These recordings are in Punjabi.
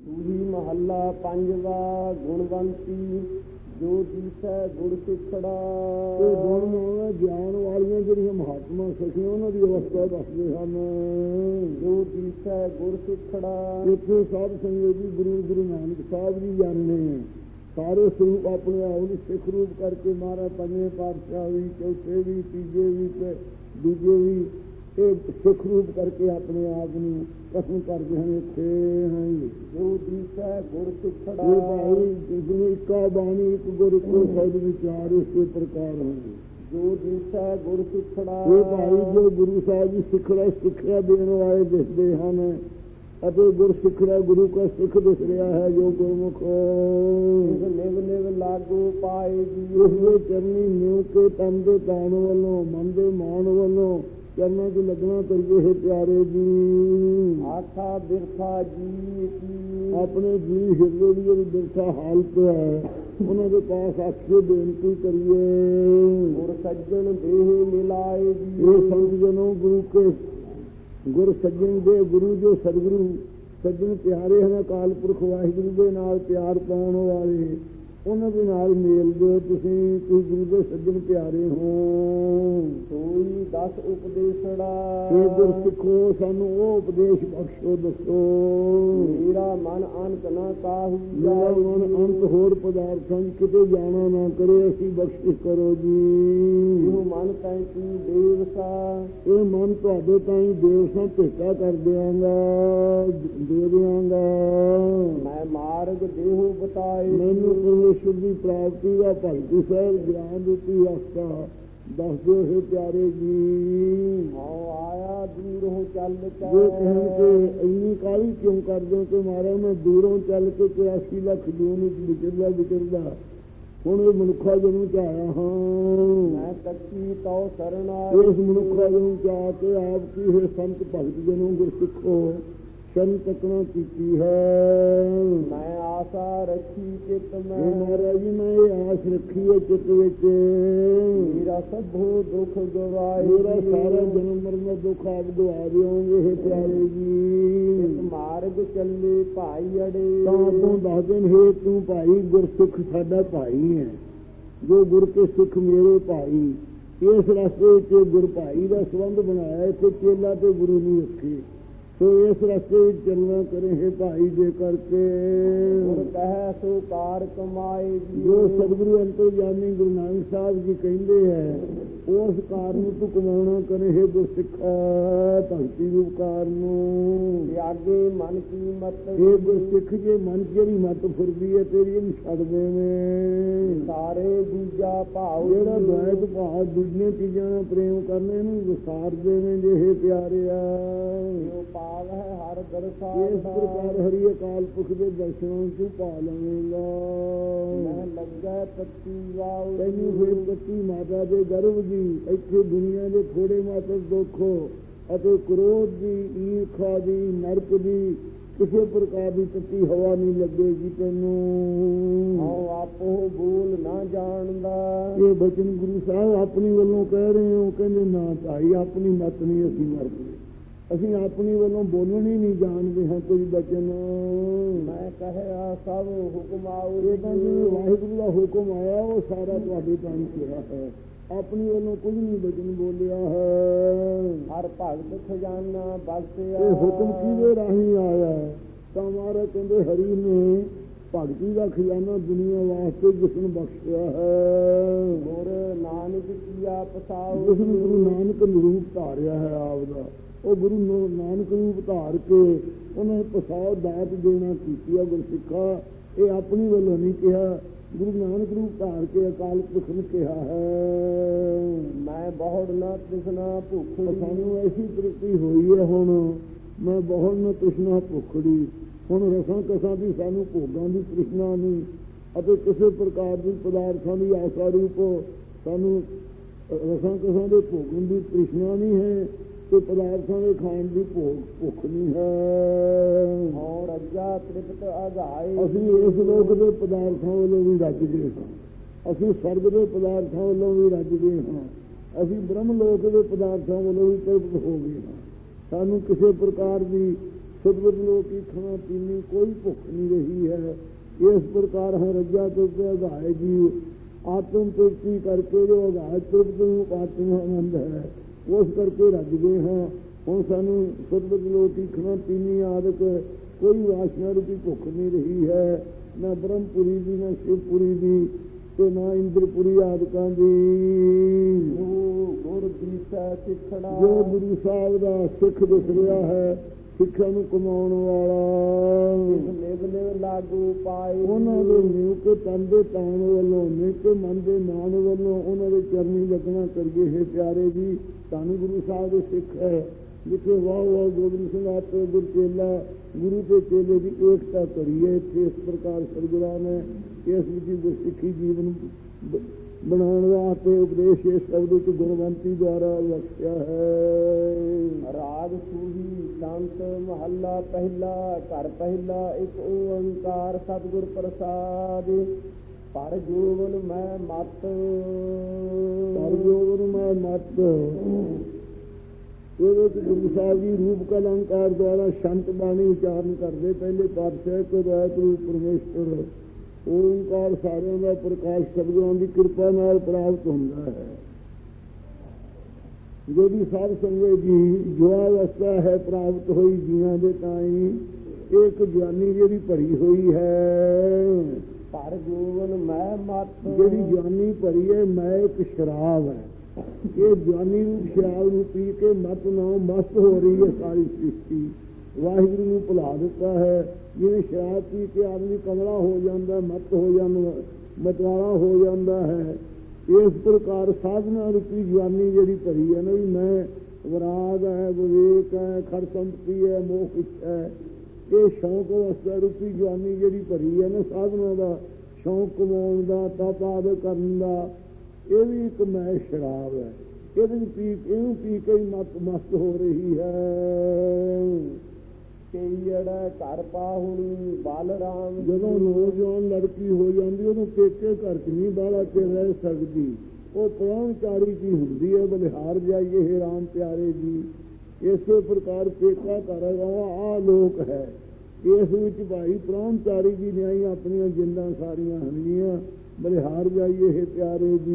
ਦੂਜੀ ਮਹੱਲਾ ਪੰਜਵਾ। ਗੁਣਵੰਤੀ ਜੋ ਦੀਸੈ ਗੁਰ ਸਿੱਖੜਾ। ਇਹ ਗੁਣ ਨਾਲ ਗਿਆਨ ਵਾਲੀਆਂ ਜਿਹੜੀਆਂ ਮਹਾਤਮਾ ਸਖੀਆਂ ਉਹਨਾਂ ਦੀ ਅਵਸਥਾ ਦੱਸਦੇ ਹਨ। ਜੋ ਦੀਸੈ ਗੁਰ ਸਿੱਖੜਾ। ਇੱਥੇ ਸਾਧ ਸੰਗਤ ਜੀ ਗੁਰੂ ਨਾਨਕ ਸਾਹਿਬ ਜੀ ਜਾਣਦੇ ਸਾਰੇ ਸਰੂਪ ਆਪਣੇ ਆਪ ਨੂੰ ਸਿੱਖ ਰੂਪ ਕਰਕੇ ਮਹਾਰਾਜ ਪੰਜਵੇਂ ਪਾਤਸ਼ਾਹ ਵੀ, ਚੌਥੇ ਵੀ, ਤੀਜੇ ਵੀ ਤੇ ਦੂਜੇ ਵੀ ਇਹ ਸਿੱਖ ਰੂਪ ਕਰਕੇ ਆਪਣੇ ਆਪ ਨੂੰ ਕਸਮ ਕਰਦੇ ਹਨ। ਇੱਥੇ ਹਾਂ ਜੋ ਦੀਸੈ ਗੁਰ ਸਿੱਖੜਾ। ਇਹ ਭਾਈ ਜਿਸਨੇ ਇੱਕਾ ਬਾਣੀ ਇੱਕ ਗੁਰ ਇੱਕੋ ਸ਼ਬਦ ਵਿਚਾਰ ਇਸੇ ਪ੍ਰਕਾਰ ਹਨ। ਜੋ ਦੀਸੈ ਗੁਰ ਸਿੱਖੜਾ। ਇਹ ਭਾਈ ਜੋ ਗੁਰੂ ਸਾਹਿਬ ਜੀ ਸਿੱਖਿਆ ਦੇਣ ਵਾਲੇ ਦਿਸਦੇ ਹਨ ਅਤੇ ਗੁਰ ਸਿੱਖੜਾ ਗੁਰੂ ਕਾ ਸਿੱਖ ਦਿਸ ਰਿਹਾ ਹੈ। ਜੋ ਗੁਰਮੁਖ ਨਿਵ ਨਿਵ ਲਾਗੂ ਪਾਏਗੀ। ਉਸਦੇ ਚਰਨੀ ਨਿਉ ਕੇ ਤਨ ਦੇ ਤਾਣ ਵੱਲੋਂ ਮਨ ਦੇ ਮਾਣ ਵੱਲੋਂ ਚਰਨਾਂ 'ਚ ਲੱਗਣਾ ਕਰੀਏ। ਹੈ ਪਿਆਰੇ ਜੀ ਆਖਾ ਬਿਰਥਾ ਜੀ ਕੀ। ਆਪਣੇ ਜੀ ਹਿਰਦੇ ਦੀ ਜਿਹੜੀ ਬਿਰਥਾ ਹਾਲਤ ਹੈ ਉਹਨਾਂ ਦੇ ਪਾਸ ਆਖੀਏ ਬੇਨਤੀ ਕਰੀਏ। ਗੁਰ ਸੱਜਣ ਦੇਹ ਮਿਲਾਏਗੀ। ਇਹ ਸੰਤ ਜਨੋਂ ਗੁਰ ਸੱਜਣ ਦੇ ਗੁਰੂ ਜੋ ਸਤਿਗੁਰੂ ਸੱਜਣ ਪਿਆਰੇ ਹਨ ਅਕਾਲ ਪੁਰਖ ਵਾਹਿਗੁਰੂ ਦੇ ਨਾਲ ਪਿਆਰ ਪਾਉਣ ਵਾਲੇ ਉਹਨਾਂ ਦੇ ਨਾਲ ਮੇਲ ਦਿਓ। ਤੁਸੀਂ ਗੁਰੂ ਦੇ ਸੱਜਣ ਪਿਆਰੇ ਹੋ। ਸੋਈ ਦਸ ਉਪਦੇਸ਼ੜਾ। ਇਹ ਗੁਰ ਸਿੱਖੋ ਸਾਨੂੰ ਉਹ ਉਪਦੇਸ਼ ਬਖਸ਼ੋ ਦੱਸੋ। ਮੇਰਾ ਮਨ ਅੰਤ ਨਾ ਕਾਹੂ। ਮੇਰਾ ਮਨ ਅੰਤ ਹੋਰ ਪਦਾਰਥਾਂ 'ਚ ਕਿਤੇ ਜਾਣਾ ਨਾ ਕਰੇ। ਅਸੀਂ ਬਖਸ਼ਿਸ਼ ਕਰੋ ਜੀ। ਇਹ ਮਨ ਤੈਨੂੰ ਦੇਵਸਾ। ਇਹ ਮਨ ਤੁਹਾਡੇ ਤਾਈਂ ਦੇਵਸਾਂ ਭੇਟਾ ਕਰ ਦਿਆਂਗਾ ਦੇ ਦਿਆਂਗਾ। ਮੈਂ ਮਾਰਗ ਦੇਹੋ ਬਤਾਏ। ਮੈਨੂੰ ਪਰਮੇਸ਼ਰ ਦੀ ਪ੍ਰਾਪਤੀ ਦਾ ਭਗਤੀ ਸਾਹਿਬ ਗਿਆਨ ਦਿੱਤੀ ਅਵਸਥਾ ਦੱਸ ਦਿਓ। ਹੈ ਪਿਆਰੇ ਜੀ ਆਓ ਆਇਆ ਦੂਰ ਹੋ ਚੱਲ ਕੇ। ਜੋ ਕਹਿਣ ਕਿ ਇੰਨੀ ਕਾਹਲੀ ਕਿਉਂ ਕਰਦੇ ਹੋ ਕਿ ਮਾਰਾ ਮੈਂ ਦੂਰੋਂ ਚੱਲ ਕੇ 84 ਲੱਖ ਜੂਨ ਵਿੱਚ ਵਿਚਰਦਾ ਹੁਣ ਇਹ ਮਨੁੱਖਾ ਜਨਮ 'ਚ ਆਇਆ ਹਾਂ। ਮੈਂ ਕੱਚੀ ਤਉ ਸਰਣਾ। ਇਸ ਮਨੁੱਖਾ ਜਨਮ 'ਚ ਆ ਕੇ ਆਪ ਕੀ ਹੈ ਸੰਤ ਭਗਤ ਜਨੋਂ ਗੁਰ ਸਿੱਖੋ ਸ਼ਰਨ ਤੱਕਣਾ ਕੀਤੀ ਹੈ। ਮੈਂ ਆਸਾ ਰੱਖੀ ਚਿੱਤ ਮੈਂ। ਮਹਾਰਾਜ ਜੀ ਮੈਂ ਇਹ ਆਸ ਰੱਖੀ ਹੈ ਚਿੱਤ ਵਿੱਚ। ਮੇਰਾ ਸਭੋ ਦੁੱਖ ਗਵਾਏ। ਮੇਰਾ ਸਾਰਾ ਜਨਮ ਮਰਨ ਦਾ ਦੁੱਖ ਆਪ ਗਵਾ ਦਿਓਗੇ। ਹੈ ਪਿਆਰੇ ਜੀ ਮਾਰਗ ਚੱਲੇ ਭਾਈ ਅੜੇ। ਤਾਂ ਤੋਂ ਦੱਸ ਦਿਨ ਹੈ ਤੂੰ ਭਾਈ ਗੁਰਸਿੱਖ ਸਾਡਾ ਭਾਈ ਹੈ। ਜੋ ਗੁਰ ਕੇ ਸਿੱਖ ਮੇਰੇ ਭਾਈ। ਇਸ ਰਸਤੇ ਵਿੱਚ ਗੁਰ ਭਾਈ ਦਾ ਸੰਬੰਧ ਬਣਾਇਆ। ਇੱਥੇ ਚੇਲਾ ਤੇ ਗੁਰੂ ਨਹੀਂ ਰੱਖੇ। ਸੋ ਇਸ ਰਸਤੇ ਵਿੱਚ ਚੱਲਣਾ ਕਰੇ ਹੈ ਭਾਈ ਦੇ ਕਰਕੇ। ਗੁਰ ਕਹਿ ਸੋ ਕਾਰ ਕਮਾਏ। ਜੋ ਸਤਿਗੁਰੂ ਅੰਤਰਜਾਮੀ ਗੁਰੂ ਨਾਨਕ ਸਾਹਿਬ ਜੀ ਕਹਿੰਦੇ ਹੈ ਉਸ ਕਾਰ ਨੂੰ ਤੂੰ ਕਮਾਉਣਾ ਕਰੇ ਹੈ ਗੁਰਸਿੱਖਾ ਭਗਤੀ ਰੂਪ ਕਾਰ ਨੂੰ। ਤਿਆਗੇ ਮਨ ਕੀ ਮਤ। ਇਹ ਗੁਰਸਿੱਖ ਜੇ ਮਨ ਜਿਹੜੀ ਮਤ ਫੁਰਦੀ ਹੈ ਤੇਰੀ ਇਹਨੂੰ ਛੱਡ ਦੇਵੇਂ। ਸਾਰੇ ਦੂਜਾ ਭਾਵ ਜਿਹੜਾ ਦ્વੈਤ ਭਾਵ ਦੂਜੀਆਂ ਚੀਜ਼ਾਂ ਨਾਲ ਪ੍ਰੇਮ ਕਰਨੇ ਇਹਨੂੰ ਵਿਸਾਰ ਦੇਵੇਂ। ਜੇ ਇਹ ਪਿਆਰਿਆ ਜੋ ਭਾਵ ਹੈ ਹਰ ਦਰਸਾ। ਇਸ ਪ੍ਰਕਾਰ ਹਰੀ ਅਕਾਲ ਪੁਰਖ ਦੇ ਦਰਸ਼ਨਾਂ ਤੂੰ ਪਾ ਲਵੇਂਗਾ। ਮੈਂ ਲੱਗਾ ਪੱਤੀ ਵਾਉ। ਤੈਨੂੰ ਫਿਰ ਪੱਤੀ ਮਾਤਾ ਦੇ ਗਰਭ ਦੀ ਇੱਥੇ ਦੁਨੀਆ ਦੇ ਥੋੜੇ ਮਾਤਰ ਦੁੱਖ ਅਤੇ ਕ੍ਰੋਧ ਦੀ ਈਰਖਾ ਦੀ ਨਰਕ ਦੀ ਕਿਸੇ ਪ੍ਰਕਾਰ ਦੀ ਤੱਤੀ ਹਵਾ ਨਹੀਂ ਲੱਗੇਗੀ ਤੈਨੂੰ। ਆਓ ਆਪੋ ਬੋਲ ਨਾ ਜਾਣਦਾ। ਇਹ ਬਚਨ ਗੁਰੂ ਸਾਹਿਬ ਆਪਣੀ ਵੱਲੋਂ ਕਹਿ ਰਹੇ ਹੋ। ਕਹਿੰਦੇ ਨਾ ਭਾਈ ਆਪਣੀ ਮਤ ਨਹੀਂ ਅਸੀਂ ਮਰਦੇ। ਅਸੀਂ ਆਪਣੀ ਵੱਲੋਂ ਬੋਲਣ ਹੀ ਨਹੀਂ ਜਾਣਦੇ ਹਾਂ ਕੋਈ ਬਚਨ। ਮੈਂ ਕਹਿਆ ਸਭ ਹੁਕਮ ਆਉ। ਇਹ ਤਾਂ ਜਿਵੇਂ ਵਾਹਿਗੁਰੂ ਦਾ ਹੁਕਮ ਆਇਆ ਉਹ ਸਾਰਾ ਤੁਹਾਡੇ ਤਾਈਂ ਕਿਹਾ ਹੈ। ਆਪਣੀ ਵੱਲੋਂ ਕੁਝ ਨਹੀਂ ਬਚਨ ਬੋਲਿਆ ਹੈ। ਹਰ ਭਗਤ ਖਜ਼ਾਨਾ ਬਖਸ਼ਿਆ। ਇਹ ਹੁਕਮ ਕਿਹਦੇ ਰਾਹੀਂ ਆਇਆ ਤਾਂ ਮਹਾਰਾਜ ਕਹਿੰਦੇ ਹਰੀ ਨੇ ਭਗਤੀ ਦਾ ਖਜ਼ਾਨਾ ਦੁਨੀਆ ਵਾਸਤੇ ਜਿਸ ਨੂੰ ਬਖਸ਼ਿਆ ਹੈ। ਗੁਰ ਨਾਨਕ ਕੀਆ ਪਸਾਉ। ਜਿਸ ਨੂੰ ਗੁਰੂ ਨਾਨਕ ਰੂਪ ਧਾਰਿਆ ਹੈ ਆਪ ਦਾ ਉਹ ਗੁਰੂ ਨਾਨਕ ਰੂਪ ਧਾਰ ਕੇ ਉਹਨੇ ਪਸਾਉ ਦਾਤ ਦੇਣਾ ਕੀਤੀ ਹੈ ਗੁਰਸਿੱਖਾ। ਇਹ ਆਪਣੀ ਵੱਲੋਂ ਨਹੀਂ ਕਿਹਾ ਗੁਰੂ ਨਾਨਕ ਰੂਪ ਧਾਰ ਕੇ ਅਕਾਲ ਪੁਰਖ ਨੇ ਕਿਹਾ ਹੈ। ਮੈਂ ਬਹੁਤ ਨਾ ਤ੍ਰਿਸ਼ਨਾ ਭੁੱਖ। ਸਾਨੂੰ ਐਸੀ ਤ੍ਰਿਪਤੀ ਹੋਈ ਹੈ ਹੁਣ ਮੈਂ ਬਹੁਤ ਨਾ ਤ੍ਰਿਸ਼ਨਾ ਭੁੱਖੜੀ। ਹੁਣ ਰਸਾਂ ਕਸਾਂ ਦੀ ਸਾਨੂੰ ਭੋਗਾਂ ਦੀ ਤ੍ਰਿਸ਼ਨਾ ਨਹੀਂ ਅਤੇ ਕਿਸੇ ਪ੍ਰਕਾਰ ਦੀ ਪਦਾਰਥਾਂ ਦੀ ਆਸਾ ਰੂਪ ਸਾਨੂੰ ਰਸਾਂ ਕਸਾਂ ਦੇ ਭੋਗਣ ਦੀ ਤ੍ਰਿਸ਼ਨਾ ਨਹੀਂ ਹੈ ਤੇ ਪਦਾਰਥਾਂ ਦੇ ਖਾਣ ਦੀ ਭੁੱਖ ਨਹੀਂ ਹੈ। ਔਰ ਅੱਜਾ ਤ੍ਰਿਪਤ ਅਗਾਏ। ਅਸੀਂ ਇਸ ਲੋਕ ਦੇ ਪਦਾਰਥਾਂ ਵੱਲੋਂ ਵੀ ਰੱਜ ਗਏ ਹਾਂ। ਅਸੀਂ ਸਰਗ ਦੇ ਪਦਾਰਥਾਂ ਵੱਲੋਂ ਵੀ ਰੱਜ ਗਏ ਹਾਂ। ਅਸੀਂ ਬ੍ਰਹਮ ਲੋਕ ਦੇ ਪਦਾਰਥਾਂ ਵੱਲੋਂ ਵੀ ਤ੍ਰਿਪਤ ਹੋ ਗਏ ਹਾਂ। ਸਾਨੂੰ ਕਿਸੇ ਪ੍ਰਕਾਰ ਦੀ सदबुद्ध लोक की खाना पीनी कोई भुख नहीं रही है। इस प्रकार है रज्जा तुर्त अघाय जीव आत्म तृप्ति करके जो अघाय तृप्त रूप आत्म आनंद है उस करके रज गए हैं। हम सानू सदबुद्ध लोक की खाना पीनी आदत कोई वासना रूपी भुख नहीं रही है, न ब्रह्मपुरी की न शिवपुरी की ਤੇ ਨਾ ਇੰਦਰਪੁਰੀ ਆਦਿਕਾਂ ਦੀ। ਗੁਰ ਦੀਸਾ ਸਿੱਖਣਾ ਜੋ ਗੁਰੂ ਸਾਹਿਬ ਦਾ ਸਿੱਖ ਦਿਸ ਰਿਹਾ ਹੈ, ਸਿੱਖਾਂ ਨੂੰ ਕਮਾਉਣ ਵਾਲਾ, ਨਿਵ ਨਿਵ ਲਾਗੂ ਪਾਈ ਉਹਨਾਂ ਦੇ ਨਿਉ ਕੇ ਤਨ ਦੇ ਤਾਣ ਵੱਲੋਂ ਨਿਉ ਕੇ ਮਨ ਦੇ ਮਾਣ ਵੱਲੋਂ ਉਹਨਾਂ ਦੇ ਚਰਨੀ ਲੱਗਣਾ ਕਰੀਏ। ਹੈ ਪਿਆਰੇ ਜੀ, ਤੁਹਾਨੂੰ ਗੁਰੂ ਸਾਹਿਬ ਦੇ ਸਿੱਖ ਹੈ, ਜਿੱਥੇ ਵਾਹ ਵਾਹ ਗੋਬਿੰਦ ਸਿੰਘ ਆਪੇ ਗੁਰ ਚੇਲਾ ਗੁਰੂ ਤੇ ਚੇਲੇ ਦੀ ਏਕਤਾ ਕਰੀਏ। ਇੱਥੇ ਇਸ ਪ੍ਰਕਾਰ ਸਤਿਗੁਰਾਂ ਨੇ ਇਸ ਵਿੱਚ ਗੁਰਸਿੱਖੀ ਜੀਵਨ ਬਣਾਉਣ ਵਾਸਤੇ ਉਪਦੇਸ਼ ਇਸ ਸ਼ਬਦ ਵਿੱਚ ਗੁਰਵੰਤੀ ਦੁਆਰਾ ਬਖਸ਼ਿਆ ਹੈ। ਰਾਗ ਸੂਹੀ ਸੰਤ ਮਹੱਲਾ ਪਹਿਲਾ ਘਰ ਪਹਿਲਾ ਇੱਕ ਓੰਕਾਰ ਸਤਿਗੁਰ ਪ੍ਰਸਾਦ ਪਰ ਜੋਵਨ ਮੈਂ ਮਤ ਪਰ ਜੋਵਨ ਮੈਂ ਮਤ। ਇਹਦੇ ਵਿੱਚ ਗੁਰੂ ਸਾਹਿਬ ਜੀ ਰੂਪ ਕਲੰਕਾਰ ਦੁਆਰਾ ਸੰਤ ਬਾਣੀ ਉਚਾਰਨ ਕਰਦੇ। ਪਹਿਲੇ ਪਾਤਸ਼ਾਹ ਕੋ ਰਾਤ ਰੂਪ ਪਰਮੇਸ਼ਵਰ ਓੰਕਾਰ ਸਾਰਿਆਂ ਦਾ ਪ੍ਰਕਾਸ਼ ਸਤਿਗੁਰਾਂ ਦੀ ਕਿਰਪਾ ਨਾਲ ਪ੍ਰਾਪਤ ਹੁੰਦਾ ਹੈ। ਜਿਹੜੀ ਸਾਧ ਸੰਗਤ ਜੀ ਜੋ ਅਵਸਥਾ ਹੈ ਪ੍ਰਾਪਤ ਹੋਈ ਜੀਆਂ ਦੇ ਤਾਈ ਇੱਕ ਜਵਾਨੀ ਜਿਹੜੀ ਭਰੀ ਹੋਈ ਹੈ। ਪਰ ਜੋਵਨ ਮੈਂ ਮਤ ਜਿਹੜੀ ਜਵਾਨੀ ਭਰੀ ਹੈ ਮੈਂ ਇੱਕ ਸ਼ਰਾਬ ਹੈ। ਇਹ ਜਵਾਨੀ ਰੂਪ ਸ਼ਰਾਬ ਨੂੰ ਪੀ ਕੇ ਮਤ ਨਾਲ ਮਸਤ ਹੋ ਰਹੀ ਹੈ ਸਾਰੀ ਸ੍ਰਿਸ਼ਟੀ। ਵਾਹਿਗੁਰੂ ਨੂੰ ਭੁਲਾ ਦਿੱਤਾ ਹੈ। ਜਿਵੇਂ ਸ਼ਰਾਬ ਪੀ ਕੇ ਆਦਮੀ ਕਮਲਾ ਹੋ ਜਾਂਦਾ, ਮਤ ਹੋ ਜਾਂਦਾ, ਮਤਵਾਲਾ ਹੋ ਜਾਂਦਾ ਹੈ। ਇਸ ਪ੍ਰਕਾਰ ਸਾਧਨਾ ਰੂਪੀ ਜਵਾਨੀ ਜਿਹੜੀ ਭਰੀ ਹੈ ਨਾ, ਵੀ ਮੈਂ ਵਿਰਾਗ ਹੈ, ਵਿਵੇਕ ਹੈ, ਖੜ ਸੰਪਤੀ ਹੈ, ਮੋਖ ਇੱਛਾ ਹੈ, ਇਹ ਸ਼ੌਂਕ ਅਵਸਥਾ ਰੂਪੀ ਜਵਾਨੀ ਜਿਹੜੀ ਭਰੀ ਹੈ ਨਾ, ਸਾਧਨਾ ਦਾ ਸ਼ੌਂਕ ਕਮਾਉਣ ਦਾ, ਤਪ ਆਦਿ ਕਰਨ ਦਾ, ਇਹ ਵੀ ਇੱਕ ਮੈਂ ਸ਼ਰਾਬ ਹੈ। ਇਹਨੂੰ ਪੀ ਕੇ ਹੀ ਮਸਤ ਹੋ ਰਹੀ ਹੈ। ਕਈੜਾ ਘਰ ਪਾਹੁਣੀ ਬਾਲਰਾਮ ਜਦੋਂ ਨੌਜਵਾਨ ਲੜਕੀ ਹੋ ਜਾਂਦੀ ਉਹਨੂੰ ਪੇਕੇ ਘਰ 'ਚ ਨਹੀਂ ਬਾਹਲਾ ਕੇ ਰਹਿ ਸਕਦੀ। ਉਹ ਪ੍ਰਾਹੁਣਚਾਰੀ ਕੀ ਹੁੰਦੀ ਹੈ, ਬਲਿਹਾਰ ਜਾਈਏ ਹੇ ਰਾਮ ਪਿਆਰੇ ਜੀ। ਇਸੇ ਪ੍ਰਕਾਰ ਪੇਕਾ ਘਰ ਆ ਲੋਕ ਹੈ। ਇਸ ਵਿੱਚ ਭਾਈ ਪ੍ਰਾਹੁਣਚਾਰੀ ਦੀ ਨਿਆਈ ਆਪਣੀਆਂ ਜਿੰਦਾਂ ਸਾਰੀਆਂ ਹਨਗੀਆਂ। ਬਲਿਹਾਰ ਜਾਈਏ ਹੇ ਪਿਆਰੇ ਜੀ।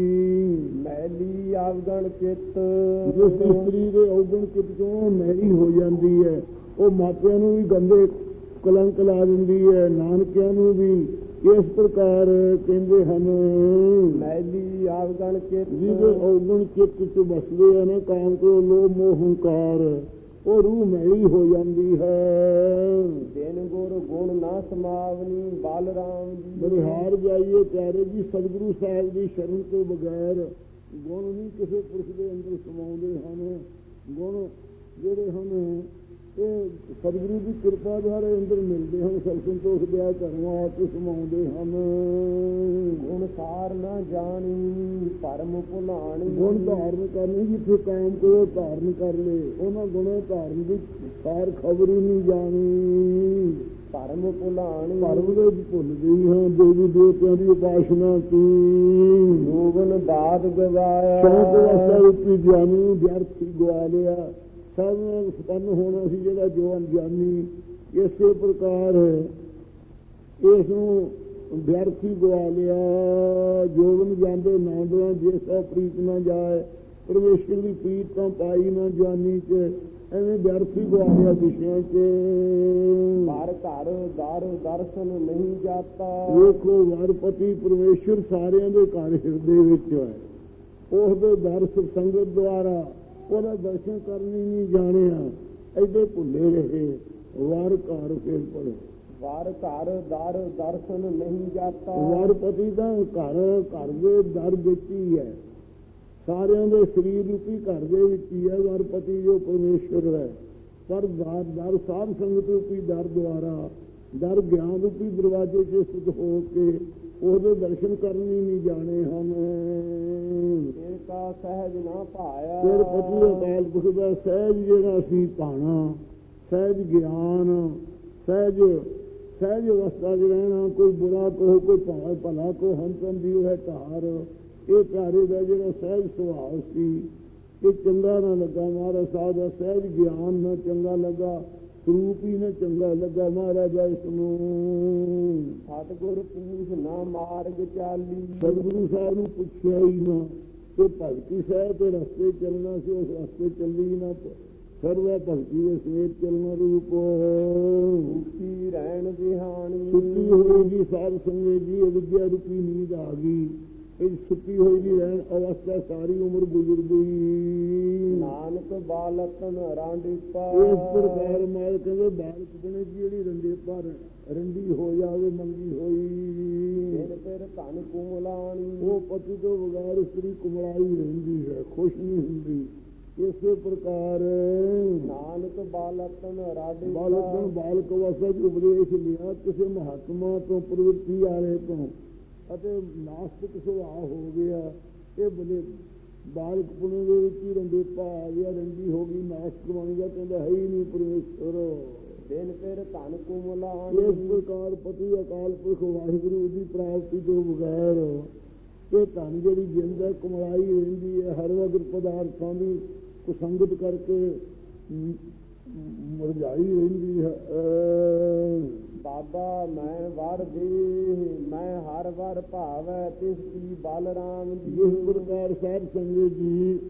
ਮੈਲੀ ਆਵਗਣ ਚਿੱਤ ਜਿਸ ਇਸਤਰੀ ਦੇ ਔਗਣ ਚਿੱਤ ਚੋਂ ਮੈਲੀ ਹੋ ਜਾਂਦੀ ਹੈ, ਉਹ ਮਾਪਿਆਂ ਨੂੰ ਵੀ ਗੰਦੇ ਕਲੰਕ ਲਾ ਦਿੰਦੀ ਹੈ, ਨਾਨਕਿਆਂ ਨੂੰ ਵੀ। ਇਸ ਪ੍ਰਕਾਰ ਕਹਿੰਦੇ ਹਨ ਮੈਲੀ ਆਵਗਣ ਚਿੱਤ ਜਿਹਦੇ ਔਗਣ ਚਿੱਤ 'ਚ ਬਸਦੇ ਆ ਨਾ ਕਾਮ ਕ੍ਰੋਧ ਲੋਭ ਮੋਹ ਹੰਕਾਰ, ਉਹ ਰੂਹ ਮੈਲੀ ਹੋ ਜਾਂਦੀ ਹੈ। ਦਿਨ ਗੁਰ ਗੁਣ ਨਾ ਸਮਾਵਨੀ ਬਾਲਰਾਮ ਜੀ। ਬਲਿਹਾਰ ਜਾਈਏ ਪਿਆਰੇ ਜੀ, ਸਤਿਗੁਰੂ ਸਾਹਿਬ ਦੀ ਸ਼ਰਨ ਤੋਂ ਬਗੈਰ ਗੁਣ ਨਹੀਂ ਕਿਸੇ ਪੁਰਸ਼ ਦੇ ਅੰਦਰ ਸਮਾਉਂਦੇ ਹਨ। ਗੁਣ ਜਿਹੜੇ ਹਨ ਇਹ ਸਤਿਗੁਰੂ ਦੀ ਕਿਰਪਾ ਦੁਆਰਾ ਅੰਦਰ ਮਿਲਦੇ ਹਨ। ਸਭ ਸੰਤੋਖ ਦਿਆ ਘਰੋਂ ਆ ਕੇ ਸਮਾਉਂਦੇ ਹਨ। ਗੁਣ ਸਾਰ ਨਾ ਜਾਣੀ ਭਰਮ ਭੁਲਾਣੀ। ਗੁਣ ਧਾਰਨ ਕਰਨੀ ਜਿੱਥੇ ਕਾਮ ਕਰੋ ਧਾਰਨ ਕਰ ਲਏ, ਉਹਨਾਂ ਗੁਣਾਂ ਧਾਰਨ ਦੀ ਸਾਰ ਖਬਰ ਹੀ ਨਹੀਂ ਜਾਣੀ। ਭਰਮ ਭੁਲਾਣੀ ਭਰਮ ਦੇ ਭੁੱਲ ਗਈ ਹਾਂ ਦੇਵੀ ਦੇਵਤਿਆਂ ਦੀ ਉਪਾਸਨਾ ਕੀ। ਜੋਗਨ ਬਾਦ ਗਵਾਇਆ ਸ਼ੌਕ ਅਵਸਥਾ ਰੂਪੀ ਗਿਆਨੀ ਨੂੰ ਵਿਅਰਥ ਹੀ ਗਵਾ ਲਿਆ। ਸਭ ਨੂੰ ਸੰਪੰਨ ਹੋਣਾ ਸੀ ਜਿਹੜਾ ਜੋ ਅਣਜਾਨੀ। ਇਸੇ ਪ੍ਰਕਾਰ ਇਸ ਨੂੰ ਵਿਅਰਥ ਹੀ ਗਵਾ ਲਿਆ। ਜੋਗਨ ਜਾਂਦੇ ਨਾਂਦਿਆਂ ਜੇ ਸੋ ਪ੍ਰੀਤ ਨਾ ਜਾਏ, ਪਰਮੇਸ਼ਰ ਦੀ ਪ੍ਰੀਤ ਤਾਂ ਪਾਈ ਨਾ ਜਾਨੀ 'ਚ, ਐਵੇਂ ਵਿਅਰਥ ਹੀ ਗਵਾ ਲਿਆ ਵਿਸ਼ਿਆਂ 'ਚ। ਪਰ ਘਰ ਦਰ ਦਰਸ਼ਨ ਨਹੀਂ ਜਾਤਾ। ਵੇਖੋ ਵਰਪਤੀ ਪਰਮੇਸ਼ਰ ਸਾਰਿਆਂ ਦੇ ਘਰ ਹਿਰਦੇ ਵਿੱਚ ਹੈ। ਉਸਦੇ ਦਰਸ ਸੰਗਤ ਦੁਆਰਾ ਉਹਦਾ ਦਰਸ਼ਨ ਕਰਨੀ ਨਹੀਂ ਜਾਣਿਆ, ਐਡੇ ਭੁੱਲੇ ਰਹੇ। ਵਾਰ ਘਰ ਫੇਰ ਪੜੋ ਵਾਰ ਘਰ ਦਰ ਦਰਸ਼ਨ ਨਹੀਂ ਜਾਤਾ। ਵਰਪਤੀ ਦਾ ਘਰ ਦੇ ਦਰ ਵਿੱਚ ਹੀ ਹੈ। ਸਾਰਿਆਂ ਦੇ ਸਰੀਰ ਰੂਪੀ ਘਰ ਦੇ ਵਿੱਚ ਹੀ ਹੈ ਵਰਪਤੀ ਜੋ ਪਰਮੇਸ਼ਵਰ ਹੈ। ਪਰ ਦਰ ਸਾਧ ਸੰਗਤ ਰੂਪੀ ਦਰ ਦੁਆਰਾ ਦਰ ਗਿਆਨ ਰੂਪੀ ਦਰਵਾਜ਼ੇ 'ਚ ਸਥਿਤ ਹੋ ਕੇ ਉਹਦੇ ਦਰਸ਼ਨ ਕਰਨੀ ਨਹੀਂ ਜਾਣੇ ਹਨ। ਫਿਰ ਕਾ ਸਹਿਜ ਨਾ ਭਾਇਆ। ਫਿਰ ਪਤੀ ਅਕਾਲ ਪੁਰਖ ਦਾ ਸਹਿਜ ਜਿਹੜਾ ਸੀ ਭਾਣਾ, ਸਹਿਜ ਗਿਆਨ, ਸਹਿਜ ਅਵਸਥਾ 'ਚ ਰਹਿਣਾ। ਕੋਈ ਬੁਰਾ ਕਹੋ, ਕੋਈ ਭਲਾ ਕੋ ਹੰਸਨ ਦੀ ਹੈ ਧਾਰ। ਇਹ ਪਿਆਰੇ ਦਾ ਜਿਹੜਾ ਸਹਿਜ ਸੁਭਾਅ ਸੀ ਇਹ ਚੰਗਾ ਨਾ ਲੱਗਾ। ਮਹਾਰਾਜ ਸਾਹਿਬ ਦਾ ਸਹਿਜ ਗਿਆਨ ਨਾ ਚੰਗਾ ਲੱਗਾ, ਸਰੂਪ ਹੀ ਨਾ ਚੰਗਾ ਲੱਗਾ ਮਹਾਰਾਜਾ ਇਸ ਨੂੰ। ਸਤਿਗੁਰ ਪੂਛ ਨਾ ਮਾਰਗ ਚਾਲੀ, ਸਤਿਗੁਰੂ ਸਾਹਿਬ ਨੂੰ ਪੁੱਛਿਆ ਹੀ ਨਾ ਤੇ ਭਗਤੀ ਸਾਹਿਬ ਤੇ ਰਸਤੇ ਚੱਲਣਾ ਸੀ, ਉਸ ਰਸਤੇ ਚੱਲੀ ਨਾ। ਸਰਵਾ ਭਗਤੀ ਦੇ ਸਮੇਤ ਚੱਲਣਾ ਰੂਪ ਸੁਖੀ ਰਹਿਣ ਦਿਹਾਣੀ, ਸੁੱਤੀ ਹੋਏਗੀ ਸਾਧ ਸੰਗਤ ਜੀ ਅਵਿਦਿਆ ਰੂਪੀ ਨੀਂਦ ਆ ਗਈ। ਇਹ ਸੁੱਤੀ ਹੋਈ ਦੀ ਰਹਿਣ ਅਵਸਥਾ ਸਾਰੀ ਉਮਰ ਗੁਜ਼ਰ ਗਈ। ਨਾਨਕ ਬਾਲਕਨ ਰਾਂਡੀਪਾ, ਇਸ ਪ੍ਰਕਾਰ ਮਾਲ ਕਹਿੰਦੇ ਬਾਲਕ ਬਣੇ ਜਿਹੜੀ ਰੰਡੇ ਪਰ ਰੰਡੀ ਹੋ ਜਾਵੇ ਮੰਗੀ ਹੋਈ। ਫਿਰ ਧਨ ਕੁਮਲਾਣੀ, ਉਹ ਪਤੀ ਤੋਂ ਬਗੈਰ ਇਸਤਰੀ ਕੁਮਲਾਈ ਰਹਿੰਦੀ ਹੈ, ਖੁਸ਼ ਨਹੀਂ ਹੁੰਦੀ। ਇਸੇ ਪ੍ਰਕਾਰ ਨਾਨਕ ਬਾਲਕਨ ਰਾਂਡੀਪਾ, ਬਾਲਕਨ ਬਾਲਕ ਅਵਸਥਾ ਚ ਉਪਦੇਸ਼ ਲਿਆ ਕਿਸੇ ਮਹਾਤਮਾ ਤੋਂ, ਪ੍ਰਵਿਰਤੀ ਵਾਲੇ ਤੋਂ, ਅਤੇ ਨਾਸਤਿਕ ਸੁਭਾਅ ਹੋ ਗਿਆ। ਇਹ ਬਲੇ ਬਾਲਕ ਪੁਣੇ ਦੇ ਵਿੱਚ ਹੀ ਰੰਡੇ ਪਾ ਆ ਗਿਆ, ਰੰਡੀ ਹੋ ਗਈ, ਨਾਸਤਿਕ ਬਣ ਗਿਆ, ਕਹਿੰਦਾ ਹੈ ਹੀ ਨਹੀਂ ਪਰਮੇਸ਼ਰ। ਦਿਨ ਫਿਰ ਧਨ ਕੁਮਲਾਣੀ, ਇਸ ਪ੍ਰਕਾਰ ਪਤੀ ਅਕਾਲ ਪੁਰਖ ਵਾਹਿਗੁਰੂ ਦੀ ਪ੍ਰਾਪਤੀ ਤੋਂ ਬਗੈਰ ਇਹ ਧਨ ਜਿਹੜੀ ਜਿੰਦ ਹੈ ਕੁਮਲਾਈ ਰਹਿੰਦੀ ਹੈ। ਹਰ ਵਕਤ ਪਦਾਰਥਾਂ ਦੀ ਕੁਸੰਗਤ ਕਰਕੇ ਮੁਰਝਾਈ ਰਹਿੰਦੀ ਹੈ। ਬਾਬਾ ਮੈਂ ਵਰ ਦੇ, ਮੈਂ ਹਰ ਵਰ ਭਾਵੈ ਤਿਸ ਕੀ ਬਲਰਾਮ ਜੀ। ਜਿਸ ਪ੍ਰਕਾਰ ਸਾਧ ਸੰਗਤ ਜੀ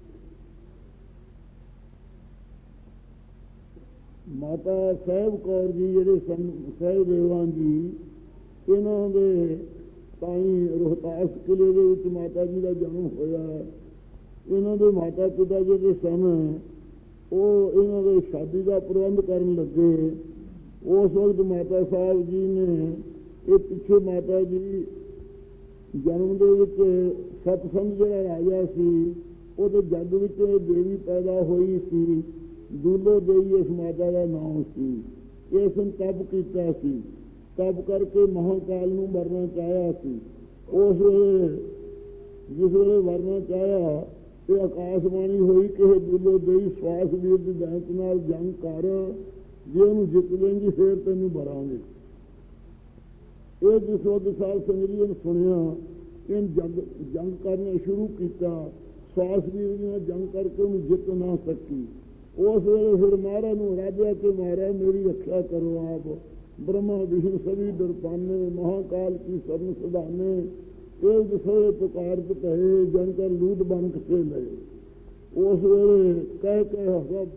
ਮਾਤਾ ਸਾਹਿਬ ਕੌਰ ਜੀ ਜਿਹੜੇ ਸਹਿਬਦੇਵਾਂ ਜੀ, ਇਹਨਾਂ ਦੇ ਤਾਈ ਰੋਹਤਾਸ ਕਿਲੇ ਦੇ ਵਿੱਚ ਮਾਤਾ ਜੀ ਦਾ ਜਨਮ ਹੋਇਆ। ਇਹਨਾਂ ਦੇ ਮਾਤਾ ਪਿਤਾ ਜਿਹੜੇ ਸਨ ਉਹ ਇਹਨਾਂ ਦੇ ਸ਼ਾਦੀ ਦਾ ਪ੍ਰਬੰਧ ਕਰਨ ਲੱਗੇ। ਉਸ ਵਕਤ ਮਾਤਾ ਸਾਹਿਬ ਜੀ ਨੇ ਇਹ ਪਿੱਛੇ ਮਾਤਾ ਜੀ ਜਨਮ ਦੇ ਵਿੱਚ ਸਤਸੰਗ ਜਿਹੜਾ ਰਾਜਾ ਸੀ ਉਹਦੇ ਜੱਗ ਵਿੱਚ ਦੇਵੀ ਪੈਦਾ ਹੋਈ ਸੀ, ਦੂਲੋ ਦੇਈ ਇਸ ਮਾਤਾ ਦਾ ਨਾਮ ਸੀ। ਇਸ ਨੂੰ ਤਪ ਕੀਤਾ ਸੀ, ਤਪ ਕਰਕੇ ਮਹਾਕਾਲ ਨੂੰ ਵਰਨਾ ਚਾਹਿਆ ਸੀ। ਉਸ ਵੇਲੇ ਜਿਸ ਵੇਲੇ ਵਰਨਾ ਚਾਹਿਆ ਤੇ ਆਕਾਸ਼ਬਾਣੀ ਹੋਈ ਕਿ ਇਹ ਦੂਲੋ ਦੇਈ ਸਵਾਸ ਵੀਰ ਦੀ ਦੈਂਤ ਨਾਲ ਜੰਗ ਕਰ, ਜੇ ਉਹਨੂੰ ਜਿੱਤ ਲੈਂਗੀ ਫੇਰ ਤੈਨੂੰ ਵਰਾਂਗੇ। ਇਹ ਜਿਸ ਵਕਤ ਸਾਧ ਸੰਗਤ ਜੀ ਨੇ ਸੁਣਿਆ, ਇਹ ਜੰਗ ਕਰਨਾ ਸ਼ੁਰੂ ਕੀਤਾ। ਸਵਾਸ ਵੀਰ ਨਾਲ ਜੰਗ ਕਰਕੇ ਉਹਨੂੰ ਜਿੱਤ ਨਾ ਸਕੀ। ਉਸ ਵੇਲੇ ਫਿਰ ਮਹਾਰਾਜ ਨੂੰ ਰਾਜਿਆ ਕਿ ਮਹਾਰਾਜ ਮੇਰੀ ਰੱਖਿਆ ਕਰੋ ਆਪ। ब्रह्मा विष्णु सभी दर्पाने महाकाल की शरण सदाने एक दूसरे पुकार कहे जनकर लूट बंक से लगे। उस वेले कह सब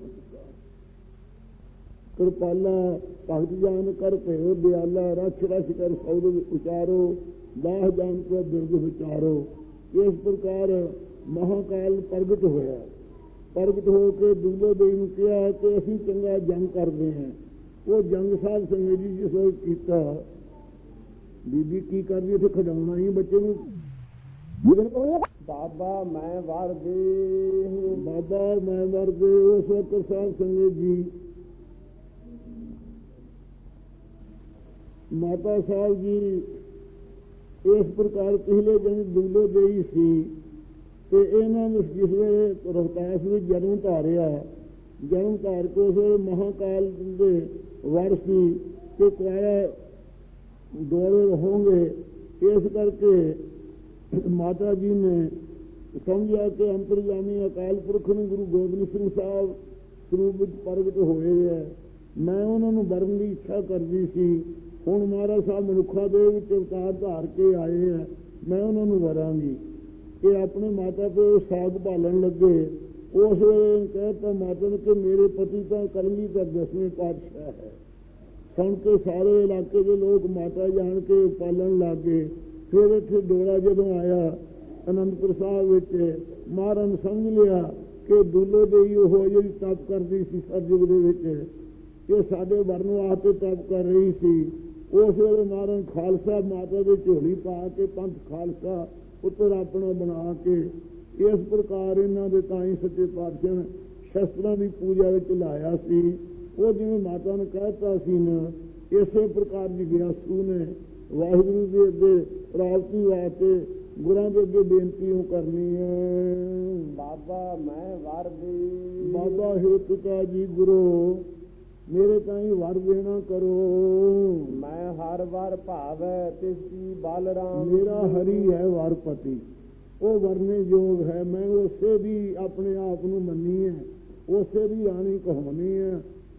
कृपाला भगत जान कर भयो दयाला रक्ष रक्ष कर सौद उचारो दाह जान को बिरद विचारो। इस प्रकार महाकाल प्रगट होया। प्रगट होकर दूल्हे देवी ने कहा कि असी चंगा जंग करते हैं। वो जंग साध संगत जी जिस वक्त किया बीबी की कर रही थे खिडौना ही बच्चे बाबा मैं वर दे बाबा मैं वर दे। उस वक्त साध संगत जी माता साहब जी इस प्रकार पिछले जंग दूल्हे गई सी ते इन्होंने जिस वे रोहतास में जन्म धारिया। जन्म धार के उस वे महाकाल के वर सी कि कुआरा दौड़े होंगे। इस करके माता जी ने समझा कि अंतरजामी अकाल पुरख ने गुरु गोबिंद सिंह साहब स्वरूप प्रगट होए है। मैं उन्होंने वरण की इच्छा करती सी। हुण महाराज साहब मनुखा दे विच अवतार धार के आए हैं, मैं उन्होंने वरांगी। ये अपने माता को साग भालन लगे। उस वे कहता माता ने कि मेरे पति तो कलगी का 10वें पातशाह है। सुन के सारे इलाके के लोग माता जान के पालन लग गए। फिर इतने डोरा जदों आया आनंदपुर साहब महाराज ने समझ लिया कि दूल्हे देई वो जी तप करती सी सरयुग के साडे वरण वास्ते तप कर रही सी। उस वे महाराज खालसा माता की झोली पा के पंथ खालसा पुत्र अपना बना के इस प्रकार इन्हों के ताई सच्चे पातशाह ने शस्त्रों की पूजा लाया सी। वो जिवें माता ने कहता सी ना इस प्रकार जिज्ञासू ने वाहिगुरू के अगे प्राप्ति वास्ते गुरां के अगे बेनती करनी है। बाबा मैं वर दे बाबा हे पिता जी गुरु मेरे ताई वर देना करो। मैं हर वर भावै तिसकी बलराम। मेरा हरि है वरपति, वो वरने योग है। मैं उसे भी अपने आप को मनी है, उसे भी रानी कहनी है